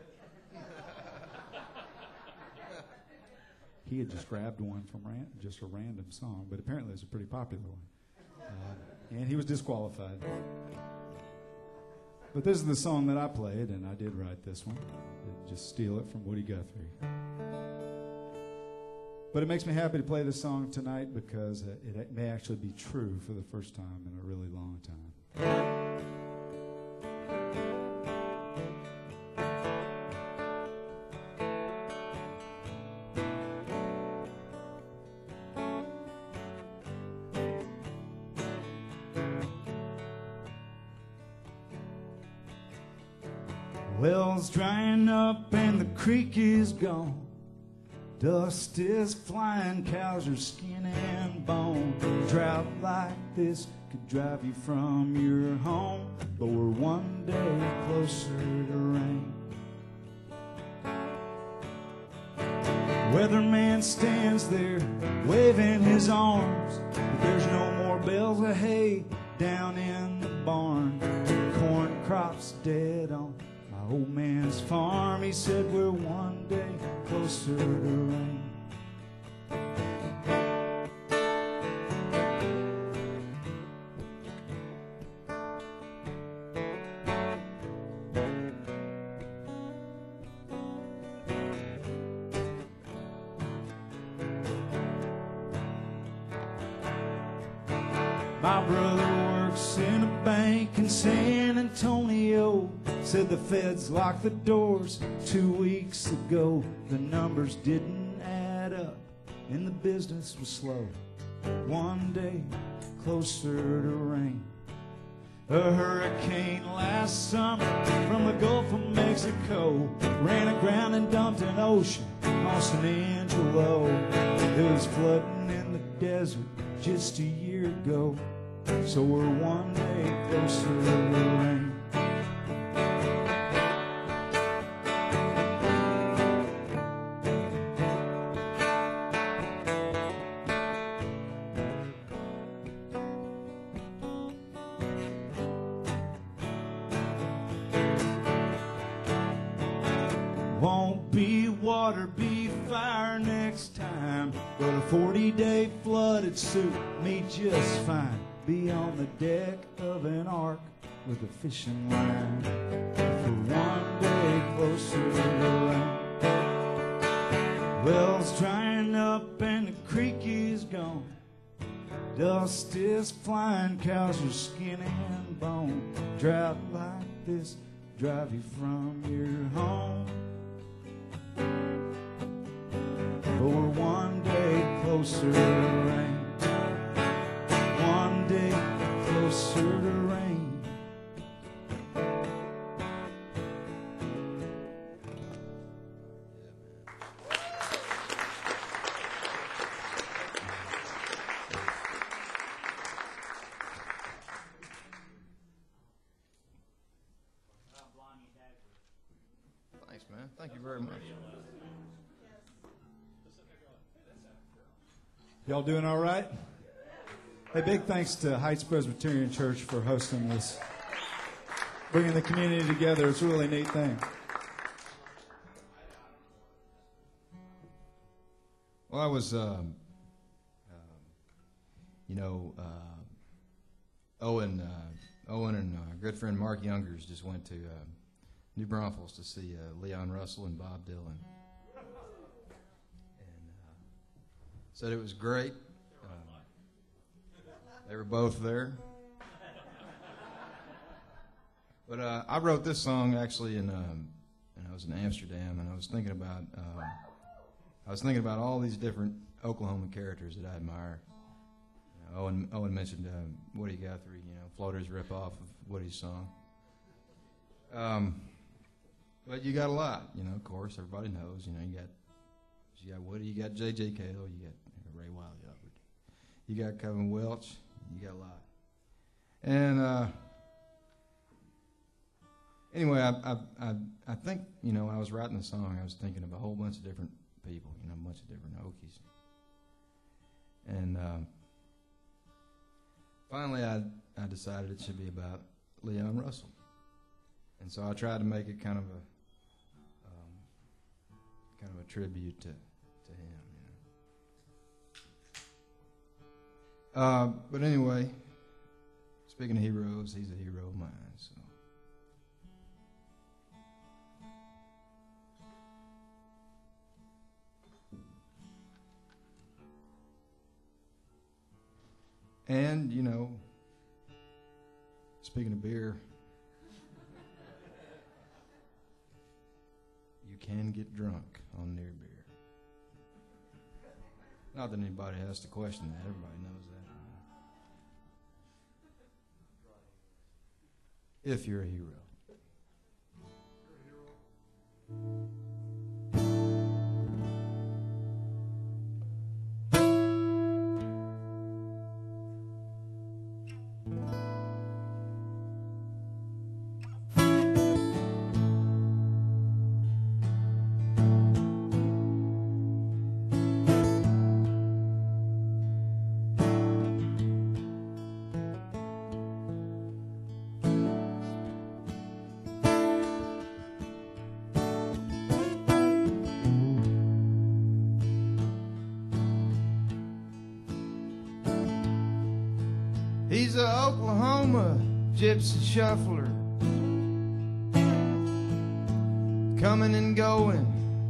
He had just grabbed one from just a random song, but apparently it was a pretty popular one. And he was disqualified. But this is the song that I played, and I did write this one. Just steal it from Woody Guthrie. But it makes me happy to play this song tonight because it may actually be true for the first time in a really long time. Well's drying up and the creek is gone. Dust is flying, cows are skin and bone. Drought like this could drive you from your home, but we're one day closer to rain. Weatherman stands there waving his arms, but there's no more bales of hay down in the barn. Corn crops dead on my old man's farm. He said we're one day closer to rain. My brother works in a bank in San Antonio. Said the feds locked the doors 2 weeks ago. The numbers didn't add up and the business was slow. One day closer to rain. A hurricane last summer from the Gulf of Mexico ran aground and dumped an ocean on San Angelo. It was flooding in the desert just a year ago, so we're one day closer to rain. Won't be water, be fire next time, but a 40-day flooded suit me just fine. Be on the deck of an ark with a fishing line for one day closer to rain. Well's drying up and the creek is gone. Dust is flying, cows are skin and bone. Drought like this drive you from your home, but we're one day closer to rain. One day closer to rain. Thanks, man. Thank you very much. Y'all doing all right? Hey, big thanks to Heights Presbyterian Church for hosting this, bringing the community together. It's a really neat thing. Well, I was, Owen and our good friend Mark Youngers just went to New Braunfels to see Leon Russell and Bob Dylan. And said it was great. They were both there. But I wrote this song actually and I was in Amsterdam, and I was thinking about all these different Oklahoma characters that I admire. Owen mentioned Woody Guthrie, Floater's rip-off of Woody's song. But you got a lot, of course, everybody knows. You got Woody, you got J.J. Cale, you got Ray Wiley Hubbard. You got Kevin Welch, you got a lot. And anyway, I think, I was writing the song, I was thinking of a whole bunch of different people, a bunch of different Okies. And finally, I decided it should be about Leon Russell. And so I tried to make it kind of a tribute to him. But anyway, speaking of heroes, he's a hero of mine. So. And, speaking of beer, you can get drunk on near beer. Not that anybody has to question that. Everybody knows that. If you're a hero. He's a Oklahoma gypsy shuffler, coming and going,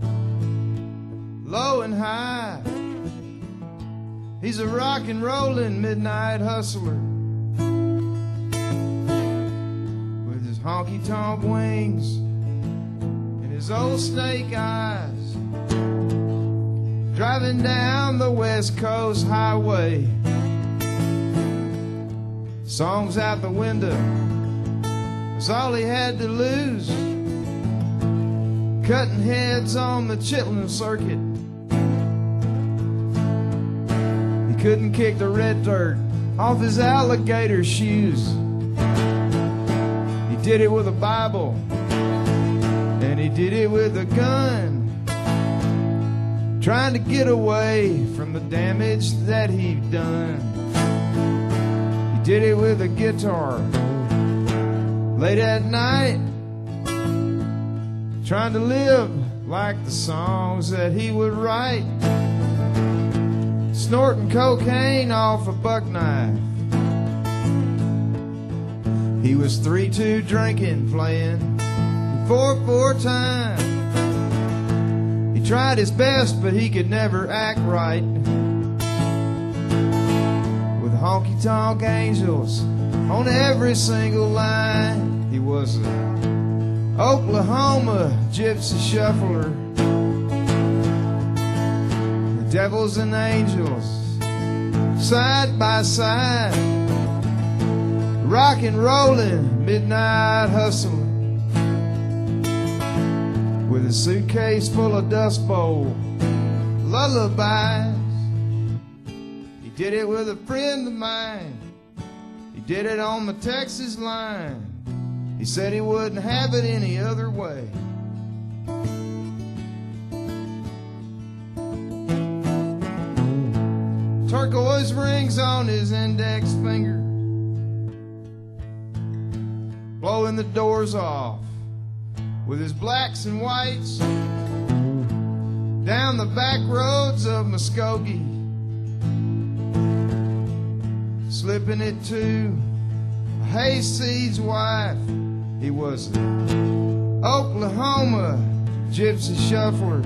low and high. He's a rock and rollin' midnight hustler with his honky-tonk wings and his old snake eyes, driving down the West Coast highway. Songs out the window was all he had to lose, cutting heads on the Chitlin circuit. He couldn't kick the red dirt off his alligator shoes. He did it with a Bible, and he did it with a gun, trying to get away from the damage that he'd done. He did it with a guitar late at night, trying to live like the songs that he would write, snorting cocaine off a buck knife. He was 3-2 drinking, playing 4-4 time. He tried his best, but he could never act right. With honky-tonk angels on every single line, he was an Oklahoma gypsy shuffler. The devils and angels, side by side, rock and rollin', midnight hustling, with a suitcase full of Dust Bowl lullabies. He did it with a friend of mine. He did it on the Texas line. He said he wouldn't have it any other way. Turquoise rings on his index finger, blowing the doors off with his blacks and whites down the back roads of Muskogee, slipping it to a hayseed's wife. He was an Oklahoma gypsy shuffler.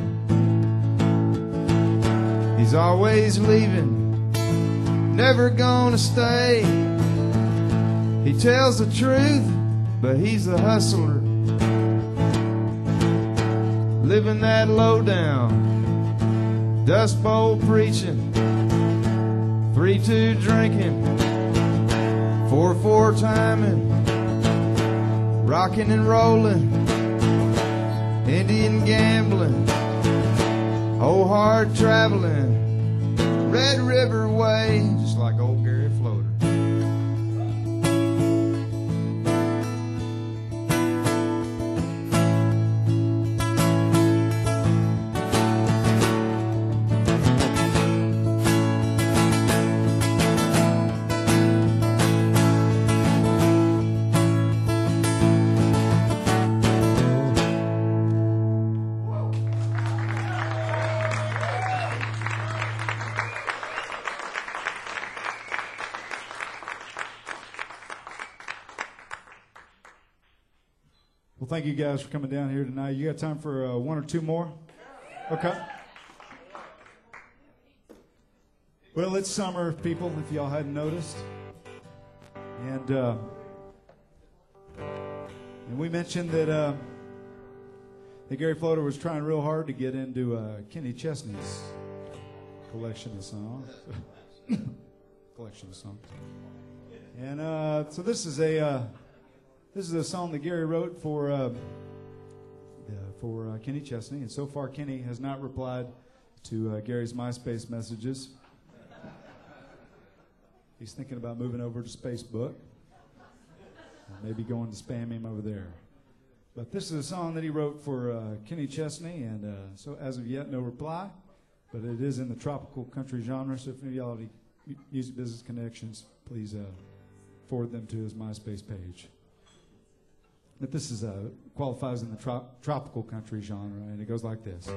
He's always leaving, never gonna stay. He tells the truth, but he's a hustler, living that low down, Dust Bowl preaching, 3-2 drinking, 4-4 timing, rocking and rolling, Indian gambling, old hard traveling, Red River way, just like old Gary Floater. Well, thank you guys for coming down here tonight. You got time for one or two more? Okay. Well, it's summer, people, if y'all hadn't noticed. And we mentioned that Gary Floater was trying real hard to get into Kenny Chesney's collection of songs. And so this is a song that Gary wrote for Kenny Chesney, and so far Kenny has not replied to Gary's MySpace messages. He's thinking about moving over to Facebook, and maybe going to spam him over there. But this is a song that he wrote for Kenny Chesney, and so as of yet, no reply. But it is in the tropical country genre, so if any of y'all have any music business connections, please forward them to his MySpace page. But this is qualifies in the tropical country genre, and it goes like this.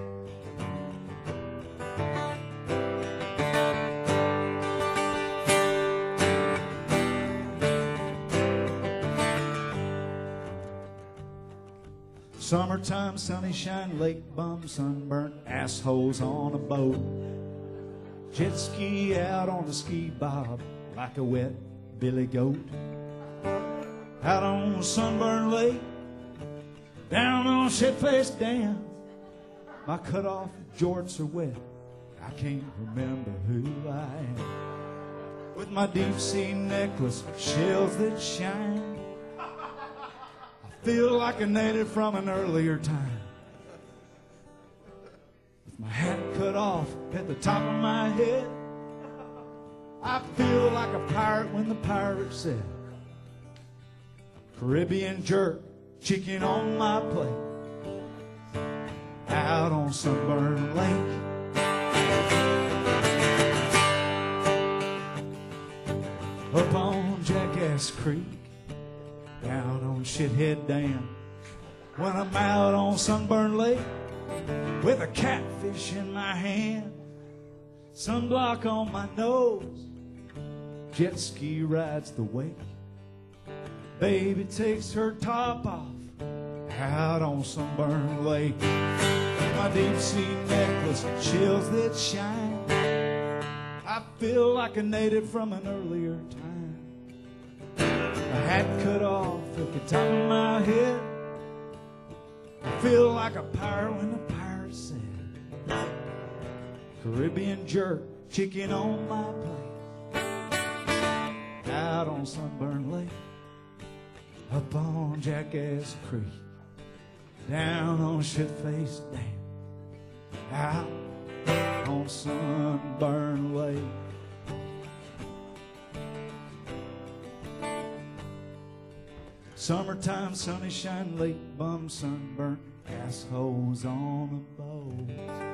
Summertime, sunny shine, lake bum, sunburnt assholes on a boat. Jet ski out on the ski bob like a wet billy goat. Out on Sunburn Lake, down on Shitface Dam. My cut-off jorts are wet, I can't remember who I am. With my deep-sea necklace, shells that shine, I feel like a native from an earlier time. With my hat cut off at the top of my head, I feel like a pirate when the pirate said, Caribbean jerk, chicken on my plate, out on Sunburn Lake. Up on Jackass Creek, down on Shithead Dam. When I'm out on Sunburn Lake, with a catfish in my hand, sunblock on my nose, jet ski rides the wake. Baby takes her top off, out on Sunburn Lake. My deep sea necklace, shells that shine, I feel like a native from an earlier time. A hat cut off at the top of my head, I feel like a pirate when the pirate said, Caribbean jerk, chicken on my plate, out on Sunburn Lake. Up on Jackass Creek, down on Shitface Dam, out on Sunburn Lake. Summertime, sunny shine, lake bum, sunburnt assholes on a boat.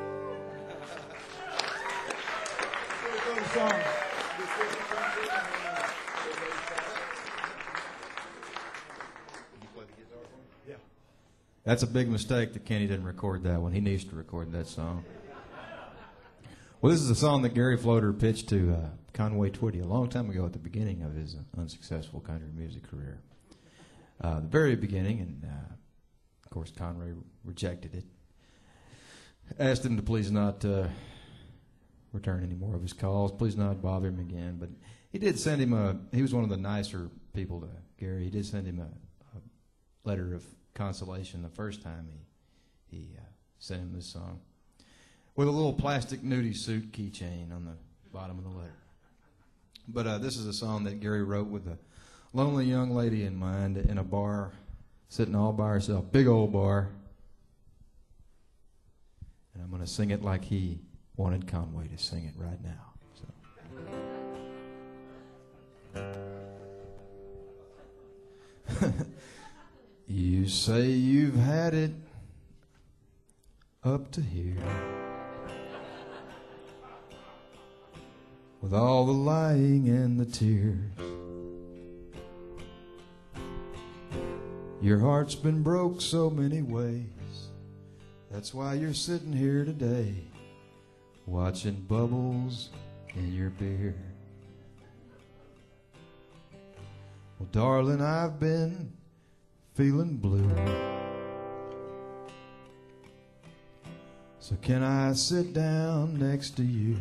That's a big mistake that Kenny didn't record that one. He needs to record that song. Well, this is a song that Gary Floater pitched to Conway Twitty a long time ago at the beginning of his unsuccessful country music career. The very beginning, and of course Conway rejected it. Asked him to please not return any more of his calls, please not bother him again. But he did send him he was one of the nicer people to Gary. He did send him a letter of consolation the first time he sent him this song, with a little plastic nudie suit keychain on the bottom of the letter. But this is a song that Gary wrote with a lonely young lady in mind in a bar, sitting all by herself, big old bar. And I'm going to sing it like he wanted Conway to sing it right now. So. You say you've had it up to here, with all the lying and the tears. Your heart's been broke so many ways, that's why you're sitting here today, watching bubbles in your beer. Well, darling, I've been feeling blue, so can I sit down next to you?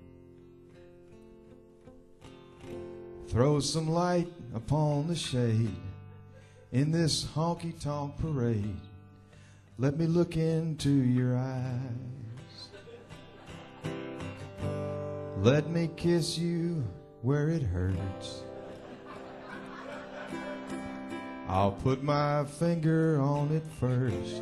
Throw some light upon the shade in this honky-tonk parade. Let me look into your eyes. Let me kiss you where it hurts. I'll put my finger on it first.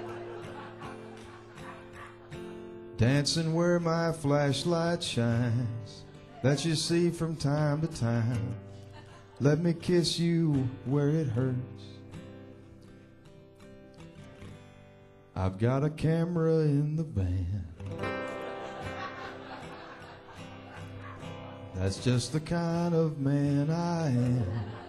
Dancing where my flashlight shines, that you see from time to time. Let me kiss you where it hurts. I've got a camera in the van. That's just the kind of man I am.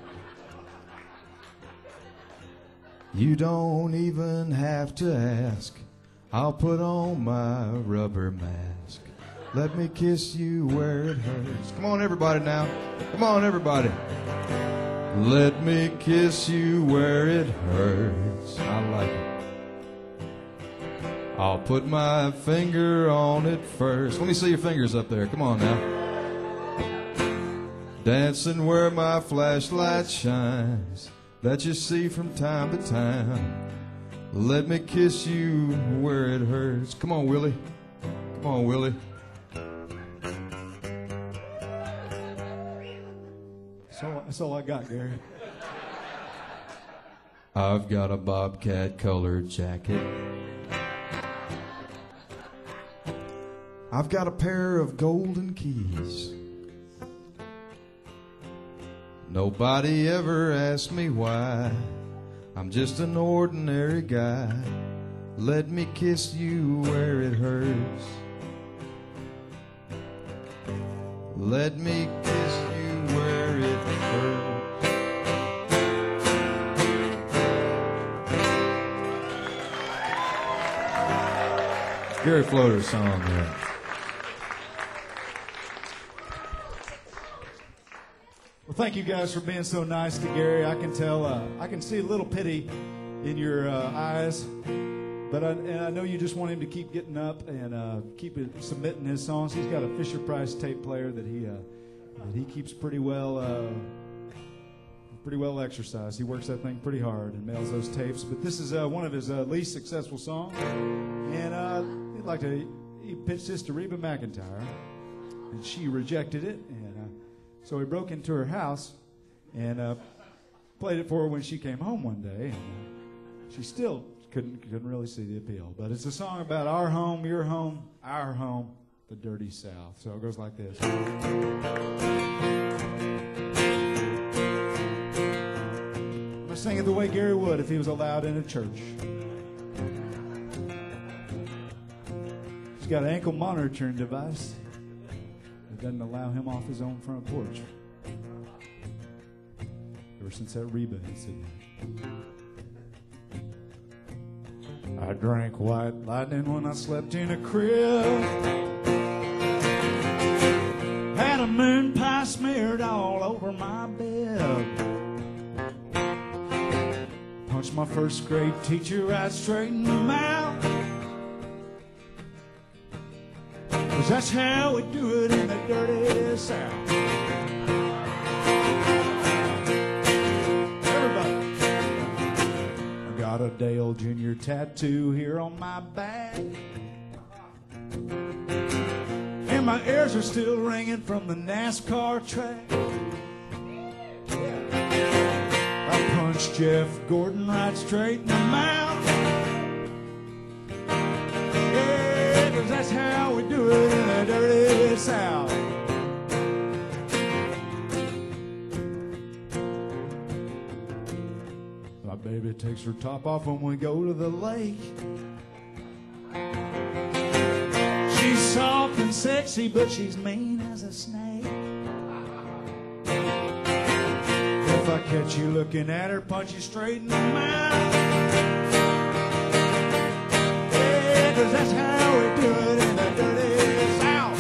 You don't even have to ask. I'll put on my rubber mask. Let me kiss you where it hurts. Come on, everybody now. Come on, everybody. Let me kiss you where it hurts. I like it. I'll put my finger on it first. Let me see your fingers up there. Come on now. Dancing where my flashlight shines, that you see from time to time. Let me kiss you where it hurts. Come on, Willie. Come on, Willie. That's all I got, Gary. I've got a bobcat colored jacket. I've got a pair of golden keys. Nobody ever asked me why. I'm just an ordinary guy. Let me kiss you where it hurts. Let me kiss you where it hurts. Gary Floater's song there. Well, thank you guys for being so nice to Gary. I can tell, I can see a little pity in your eyes, but I know you just want him to keep getting up and keep submitting his songs. He's got a Fisher Price tape player that he keeps pretty well exercised. He works that thing pretty hard and mails those tapes. But this is one of his least successful songs, and he pitched this to Reba McEntire, and she rejected it, and so he broke into her house and played it for her when she came home one day, and she still couldn't really see the appeal. But it's a song about our home, your home, our home, the dirty South. So it goes like this. I'm going to sing it the way Gary would if he was allowed in a church. He's got an ankle monitoring device. It doesn't allow him off his own front porch. Ever since that Reba incident. I drank white lightning when I slept in a crib. Had a moon pie smeared all over my bed. Punched my first grade teacher right straight in the mouth. 'Cause that's how we do it in the dirty South. Everybody. I got a Dale Jr. tattoo here on my back. And my ears are still ringing from the NASCAR track. I punched Jeff Gordon right straight in the mouth. Yeah, 'cause that's how we do it in the dirty South. My baby takes her top off when we go to the lake. She's soft and sexy, but she's mean as a snake. If I catch you looking at her, punch you straight in the mouth. Yeah, 'cause that's how we do it in the dirty South.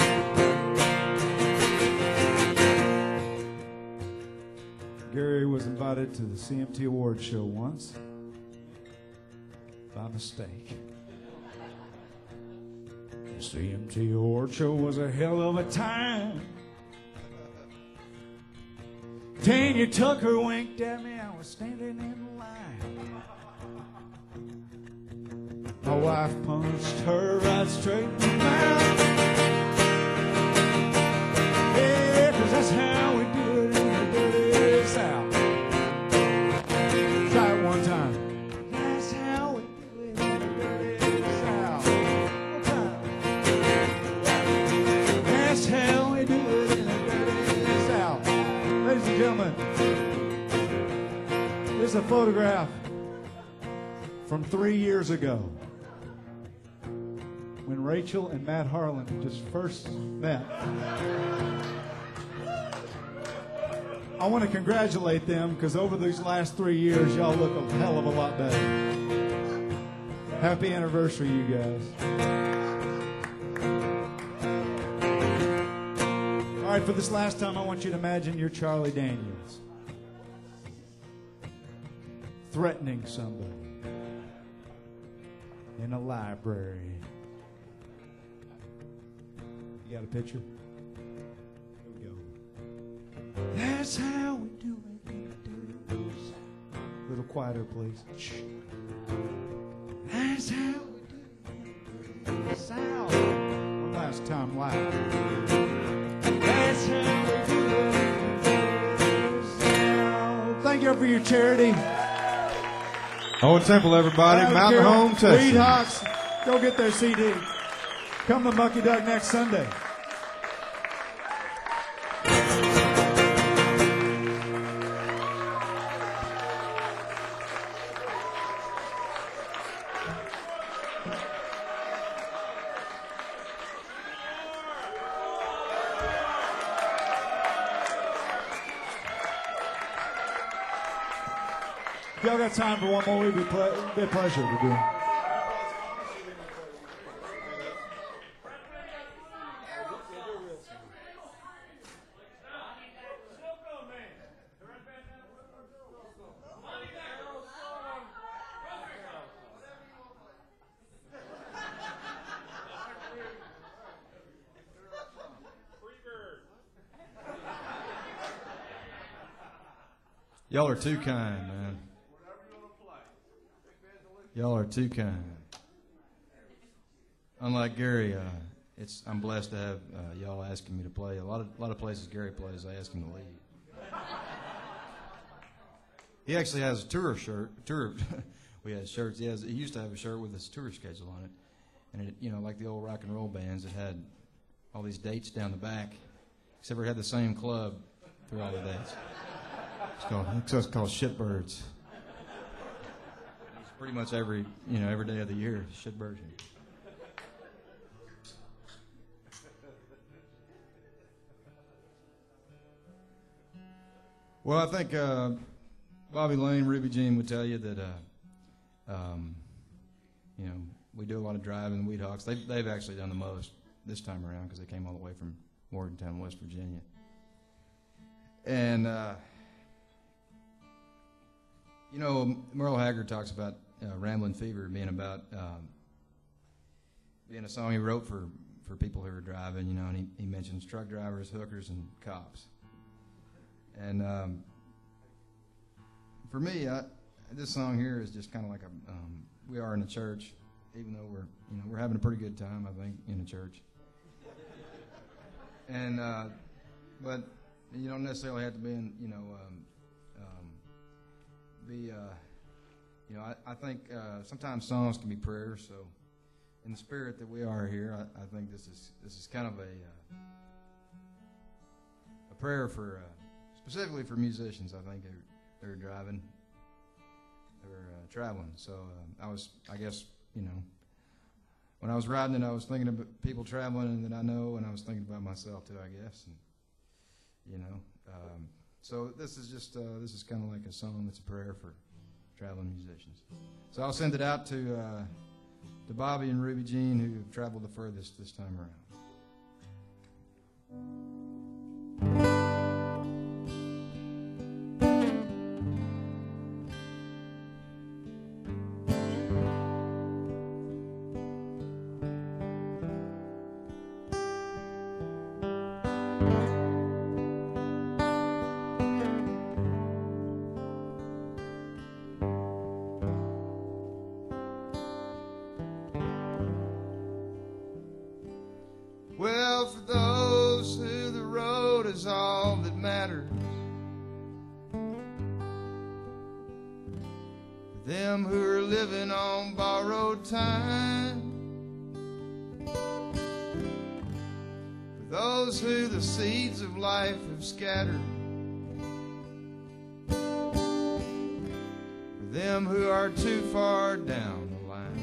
Gary was invited to the CMT Awards show once by mistake. The CMT Awards show was a hell of a time. Tanya Tucker winked at me. I was standing in line. My wife punched her right straight in the mouth. Yeah, 'cause that's how we do it in the dirty South. Try it one time. That's how we do it in the dirty South. One time. That's how we do it in the dirty South. Ladies and gentlemen, this is a photograph from 3 years ago when Rachel and Matt Harlan just first met. I want to congratulate them because over these last 3 years, y'all look a hell of a lot better. Happy anniversary, you guys. All right, for this last time, I want you to imagine you're Charlie Daniels threatening somebody. in a library. You got a picture? Here we go. That's how we do it. A little quieter, please. Shh. That's how we do it. Sound. One last time, loud. That's how we do it. Sound. Thank you for your charity. Owen Temple, everybody. Adam Mountain Carroll, Home, Texas. Weed Hawks, go get their CD. Come to Mucky Duck next Sunday. If y'all got time for one more, we'd be a pleasure to do. Y'all are too kind, man. Y'all are too kind. Unlike Gary, I'm blessed to have y'all asking me to play. A lot of places Gary plays, I ask him to lead. He actually has a tour. We had shirts. He used to have a shirt with his tour schedule on it, and it, like the old rock and roll bands, it had all these dates down the back. Except for it had the same club through all the dates. It's called Shitbirds. Pretty much every day of the year, Shitbirds. Well, I think Bobby Lane, Ruby Jean would tell you that we do a lot of driving. The Weed Hawks, they've actually done the most this time around because they came all the way from Morgantown, West Virginia, and Merle Haggard talks about Ramblin' Fever being about being a song he wrote for people who are driving, and he mentions truck drivers, hookers, and cops. And for me, this song here is just kind of like we are in a church, even though we're having a pretty good time, I think, in a church. And but you don't necessarily have to be in, I think sometimes songs can be prayers. So, in the spirit that we are here, I think this is kind of a prayer for specifically for musicians. I think they're driving, they're traveling. So I guess when I was riding it, I was thinking about people traveling and that I know, and I was thinking about myself too, I guess. And so this is kind of like a song that's a prayer for traveling musicians. So I'll send it out to Bobby and Ruby Jean, who have traveled the furthest this time around. Well, for those who the road is all that matters, for them who are living on borrowed time, for those who the seeds of life have scattered, for them who are too far down the line,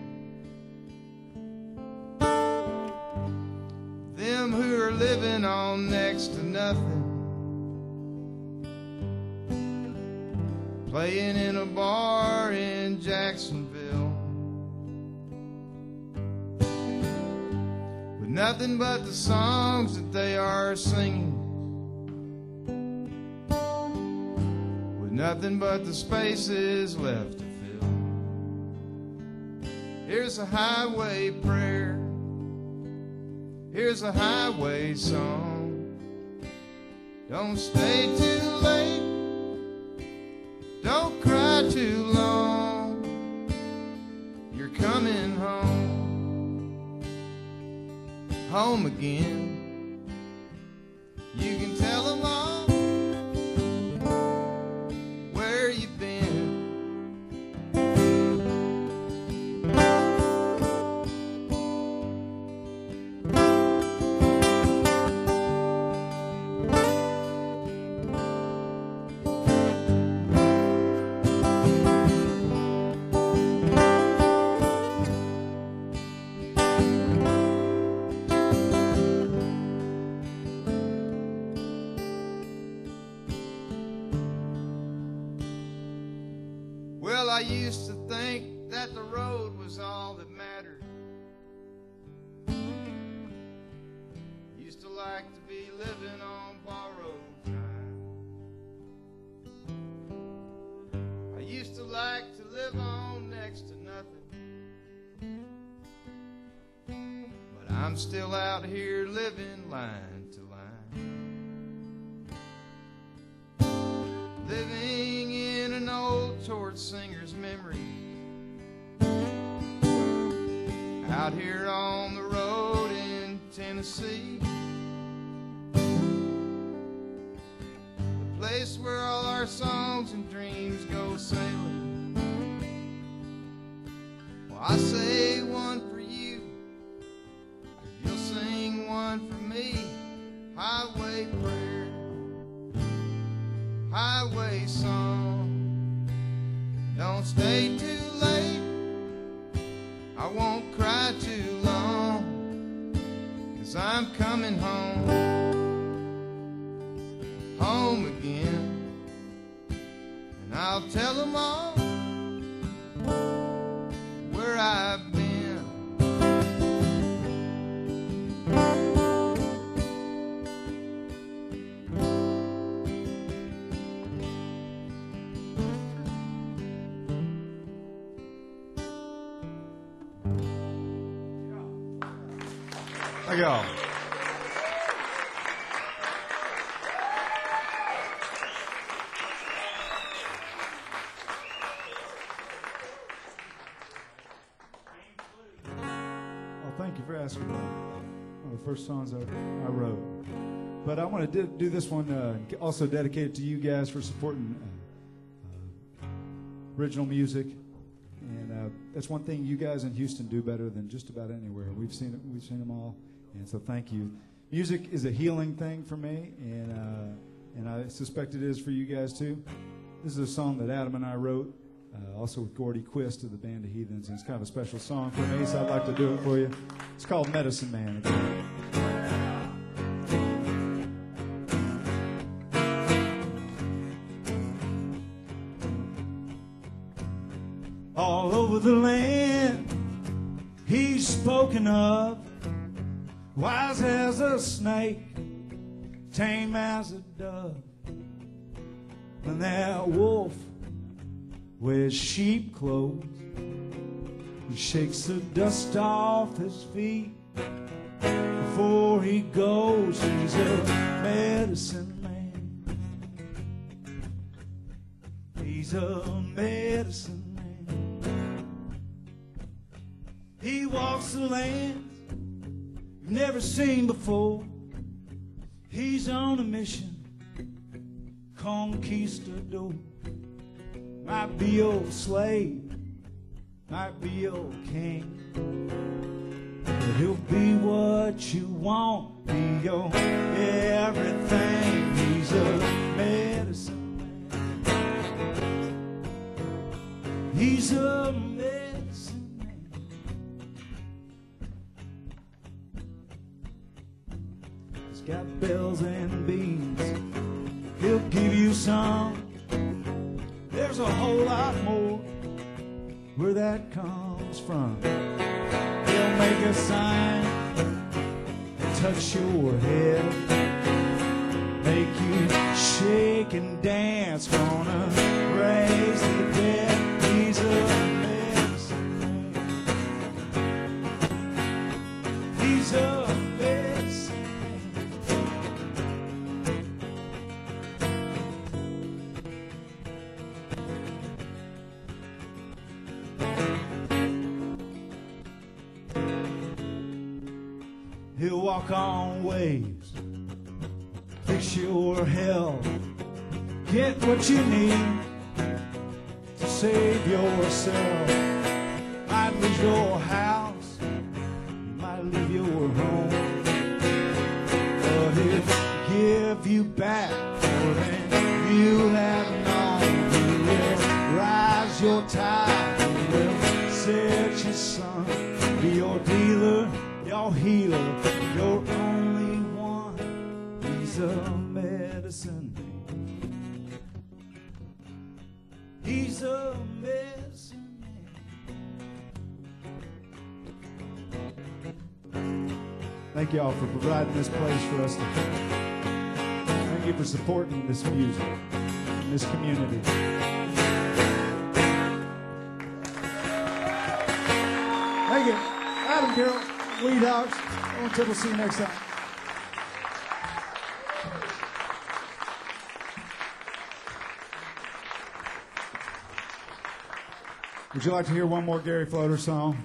them who are living on next to nothing, playing in a bar in Jacksonville, with nothing but the songs that they are singing, with nothing but the spaces left to fill, Here's a highway prayer. Here's a highway song. Don't stay too late. Don't cry too long. You're coming home. Home again. You can tell them all where you've been. Well, I used to think that the road was all that mattered. Used to like to be living on borrowed time. I used to like to live on next to nothing. But I'm still out here living line to line. Living in an old torch singer's memory. Out here on the road in Tennessee. The place where all our songs and dreams go sailing. Well, I say one for you, if you'll sing one for me. Highway prayer, highway song. Don't stay too late. I won't cry too long, 'cause I'm coming home. Home again. And I'll tell them all where I've been. Thank y'all. Well, thank you for asking. One of the first songs I wrote. But I want to do this one, also dedicated to you guys for supporting original music. And that's one thing you guys in Houston do better than just about anywhere. We've seen it. We've seen them all, and so thank you. Music is a healing thing for me, and I suspect it is for you guys too. This is a song that Adam and I wrote, also with Gordy Quist of the band of Heathens, and it's kind of a special song for me, so I'd like to do it for you. It's called Medicine Man. All over the land, he's spoken of, wise as a snake, tame as a dove. When that wolf wears sheep clothes, he shakes the dust off his feet. Before he goes, he's a medicine man. He's a medicine man. He walks the lands you've never seen before. He's on a mission, conquistador. Might be your slave, might be your king, but he'll be what you want, be your everything. He's a medicine man. He's a medicine man. He's got bells and beans, he'll give you some. There's a whole lot more where that comes from. He'll make a sign and touch your head, make you shake and dance, gonna raise the dead. He's a medicine man. walk on waves. Fix your health. Get what you need to save yourself. Might lose your house, might leave your home. But if we give you back more than you have known, we will rise your tide, we will set your sun, be your dealer, your healer, your only one. He's a medicine man. He's a medicine man. Thank you all for providing this place for us to. Thank you for supporting this music and this community. Thank you. Adam Carroll, Weed Hogs. Until we'll see you next time. Would you like to hear one more Gary Floater song?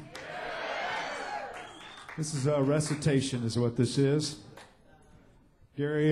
This is a recitation, is what this is. Gary,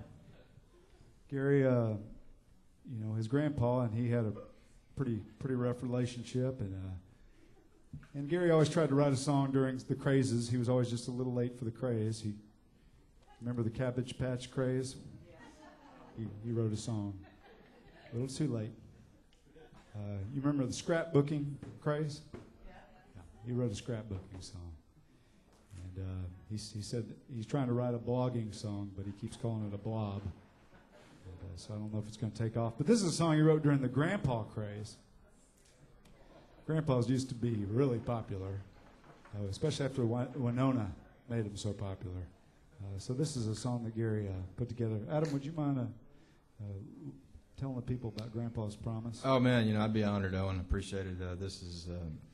his grandpa and he had a pretty rough relationship, and Gary always tried to write a song during the crazes. He was always just a little late for the craze. Remember the Cabbage Patch craze? He wrote a song. A little too late. You remember the scrapbooking craze? Yeah. He wrote a scrapbooking song. And he said that he's trying to write a blogging song, but he keeps calling it a blob. And, so I don't know if it's going to take off. But this is a song he wrote during the grandpa craze. Grandpas used to be really popular, especially after Winona made them so popular. So this is a song that Gary put together. Adam, would you mind telling the people about Grandpa's Promise? Oh man, I'd be honored, Owen. Appreciate it. This is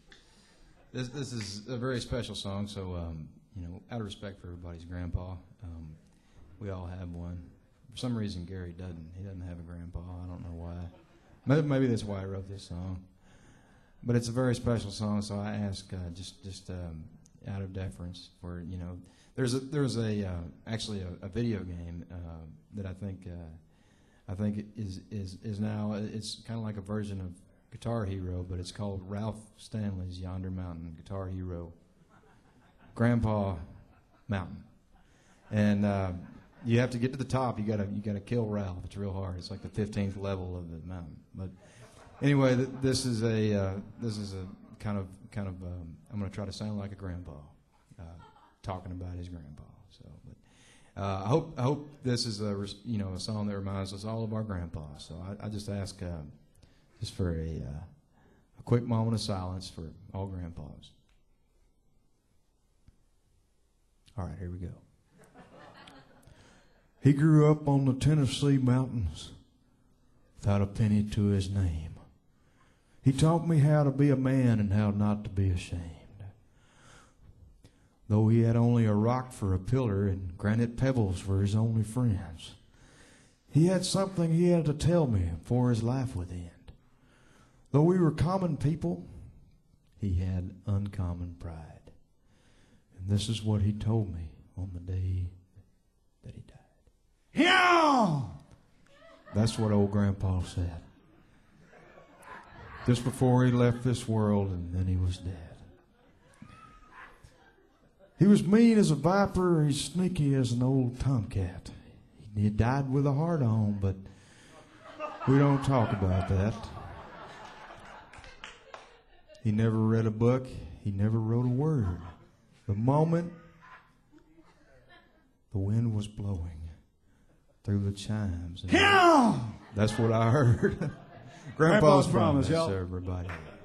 a very special song. So out of respect for everybody's grandpa, we all have one. For some reason, Gary doesn't. He doesn't have a grandpa. I don't know why. Maybe that's why I wrote this song. But it's a very special song, so I ask just out of deference for there's actually a video game that I think is now, it's kind of like a version of Guitar Hero, but it's called Ralph Stanley's Yonder Mountain Guitar Hero Grandpa Mountain, and you have to get to the top. You gotta kill Ralph. It's real hard. It's like the 15th level of the mountain. But anyway, this is a kind of I'm going to try to sound like a grandpa, talking about his grandpa. So, but I hope this is a song that reminds us all of our grandpas. So I just ask just for a quick moment of silence for all grandpas. All right, here we go. He grew up on the Tennessee mountains without a penny to his name. He taught me how to be a man and how not to be ashamed. Though he had only a rock for a pillar and granite pebbles for his only friends, he had something he had to tell me before his life would end. Though we were common people, he had uncommon pride. And this is what he told me on the day that he died. Yeah! That's what old Grandpa said. Just before he left this world, and then he was dead. He was mean as a viper, he's sneaky as an old tomcat. He died with a heart on, but we don't talk about that. He never read a book. He never wrote a word. The moment the wind was blowing through the chimes. Yeah! That's what I heard. Grandpa's Promise, y'all. Everybody.